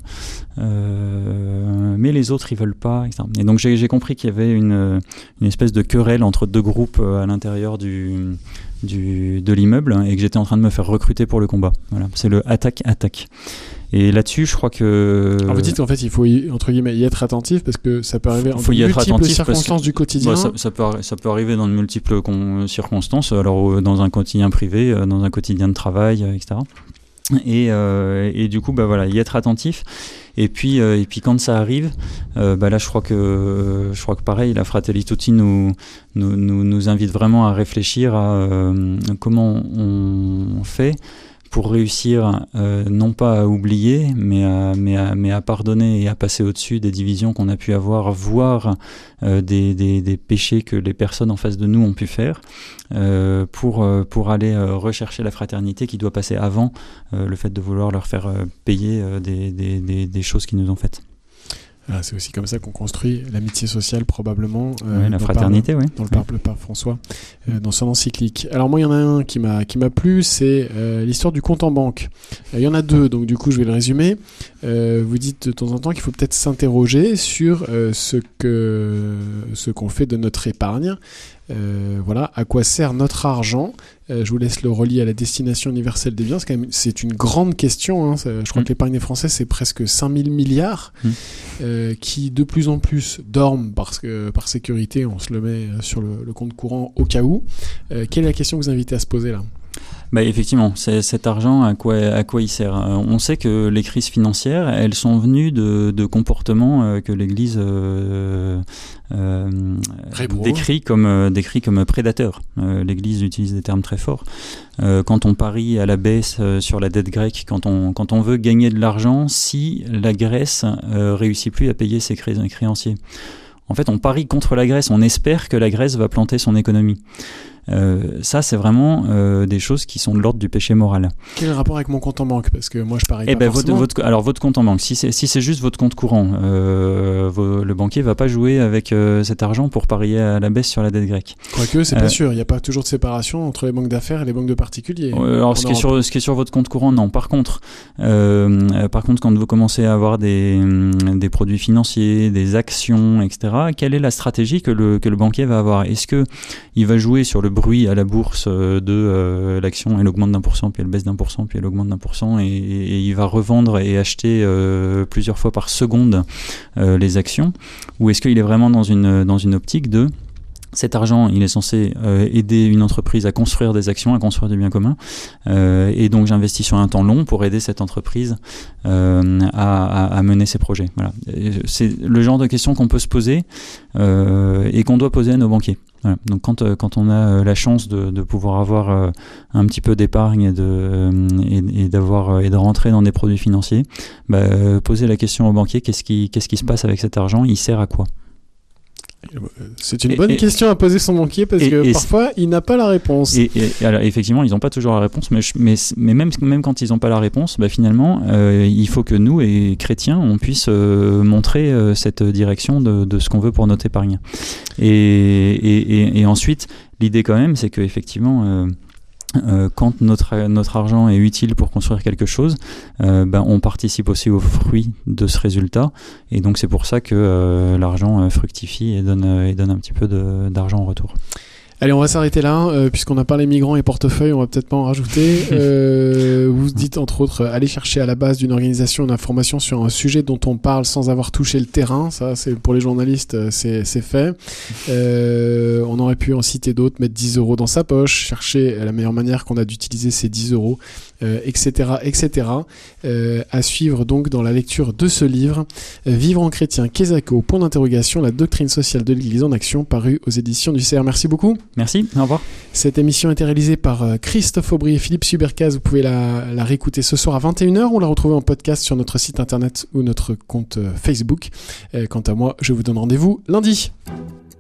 euh, mais les autres, ils veulent pas. » et cetera. Et donc j'ai, j'ai compris qu'il y avait une, une espèce de querelle entre deux groupes à l'intérieur du, du, de l'immeuble, et que j'étais en train de me faire recruter pour le combat. Voilà, c'est le attaque-attaque. Et là-dessus, je crois que... Alors vous dites qu'en fait, il faut y, entre guillemets, y être attentif, parce que ça peut arriver en multiples circonstances du quotidien. Bah, ça, ça, peut, ça peut arriver dans de multiples con, circonstances, alors dans un quotidien privé, dans un quotidien de travail, et cetera. Et, euh, et du coup, bah, voilà, y être attentif. Et puis, euh, et puis quand ça arrive, euh, bah là, je crois que, je crois que pareil, la Fratelli Tutti nous, nous, nous, nous invite vraiment à réfléchir à euh, comment on fait pour réussir euh, non pas à oublier, mais à, mais, à, mais à pardonner et à passer au-dessus des divisions qu'on a pu avoir, voire euh, des, des, des péchés que les personnes en face de nous ont pu faire, euh, pour, euh, pour aller euh, rechercher la fraternité qui doit passer avant euh, le fait de vouloir leur faire euh, payer euh, des, des, des, des choses qu'ils nous ont faites. Ah, c'est aussi comme ça qu'on construit l'amitié sociale, probablement. Euh, oui, la fraternité, parle, oui. Dont le parle le pape François euh, dans son encyclique. Alors moi, il y en a un qui m'a, qui m'a plu, c'est euh, l'histoire du compte en banque. Euh, il y en a deux, donc du coup, je vais le résumer. Euh, vous dites de temps en temps qu'il faut peut-être s'interroger sur euh, ce, que, ce qu'on fait de notre épargne. Euh, voilà, à quoi sert notre argent. Euh, je vous laisse le relier à la destination universelle des biens. C'est, quand même, c'est une grande question. Hein. Je crois mmh. que l'épargne des Français, c'est presque cinq mille milliards mmh. euh, qui, de plus en plus, dorment parce que, par sécurité. On se le met sur le, le compte courant au cas où. Euh, quelle est la question que vous invitez à se poser là ? Bah effectivement, c'est, cet argent, à quoi, à quoi il sert ? On sait que les crises financières, elles sont venues de, de comportements euh, que l'Église euh, euh, décrit, comme, euh, décrit comme prédateurs. Euh, L'Église utilise des termes très forts. Euh, quand on parie à la baisse euh, sur la dette grecque, quand on, quand on veut gagner de l'argent, si la Grèce euh, réussit plus à payer ses cré- créanciers. En fait, on parie contre la Grèce, on espère que la Grèce va planter son économie. Euh, ça, c'est vraiment euh, des choses qui sont de l'ordre du péché moral. Quel est le rapport avec mon compte en banque ? Parce que moi, je parie eh pas ben, forcément. Votre, votre, alors, votre compte en banque, si c'est, si c'est juste votre compte courant, euh, vos, le banquier va pas jouer avec euh, cet argent pour parier à la baisse sur la dette grecque. Quoique, c'est euh, pas sûr. Il n'y a pas toujours de séparation entre les banques d'affaires et les banques de particuliers. Euh, alors, ce qui, est sur, ce qui est sur votre compte courant, non. Par contre, euh, par contre, quand vous commencez à avoir des, des produits financiers, des actions, et cetera, quelle est la stratégie que le, que le banquier va avoir ? Est-ce que il va jouer sur le bruit à la bourse de euh, l'action, elle augmente d'un pour cent, puis elle baisse d'un pour cent, puis elle augmente d'un pour cent, et, et il va revendre et acheter euh, plusieurs fois par seconde euh, les actions, ou est-ce qu'il est vraiment dans une, dans une optique de cet argent, il est censé euh, aider une entreprise à construire des actions, à construire du bien commun, euh, et donc j'investis sur un temps long pour aider cette entreprise euh, à, à, à mener ses projets. Voilà. Et c'est le genre de questions qu'on peut se poser euh, et qu'on doit poser à nos banquiers. Voilà. Donc quand, euh, quand on a la chance de, de pouvoir avoir euh, un petit peu d'épargne et de, euh, et, et, d'avoir, et de rentrer dans des produits financiers, bah, euh, poser la question au banquier, qu'est-ce qui, qu'est-ce qui se passe avec cet argent ? Il sert à quoi ? C'est une bonne et, question à poser son banquier parce et, que et parfois il n'a pas la réponse. Et, et alors, effectivement, ils n'ont pas toujours la réponse, mais, mais, mais même, même quand ils n'ont pas la réponse, bah, finalement, euh, il faut que nous, et chrétiens, on puisse euh, montrer euh, cette direction de, de ce qu'on veut pour notre épargne. Et, et, et, et ensuite, l'idée quand même, c'est qu'effectivement... Euh, Euh, quand notre, notre argent est utile pour construire quelque chose, euh, ben, on participe aussi au fruit de ce résultat, et donc c'est pour ça que euh, l'argent fructifie et donne, et donne un petit peu de, d'argent en retour. Allez, on va s'arrêter là, euh, puisqu'on a parlé migrants et portefeuille, on va peut-être pas en rajouter. Euh, vous dites entre autres, allez chercher à la base d'une organisation une information sur un sujet dont on parle sans avoir touché le terrain. Ça, c'est pour les journalistes, c'est, c'est fait. Euh, on aurait pu en citer d'autres, mettre dix euros dans sa poche, chercher la meilleure manière qu'on a d'utiliser ces dix euros, euh, et cetera, et cetera. Euh, à suivre donc dans la lecture de ce livre, Vivre en chrétien, Kezako, point d'interrogation, la doctrine sociale de l'Église en action, paru aux éditions du C R. Merci beaucoup. Merci, au revoir. Cette émission a été réalisée par Christophe Aubry et Philippe Subercaz. Vous pouvez la, la réécouter ce soir à vingt et une heures ou la retrouver en podcast sur notre site internet ou notre compte Facebook. Quant à moi, je vous donne rendez-vous lundi.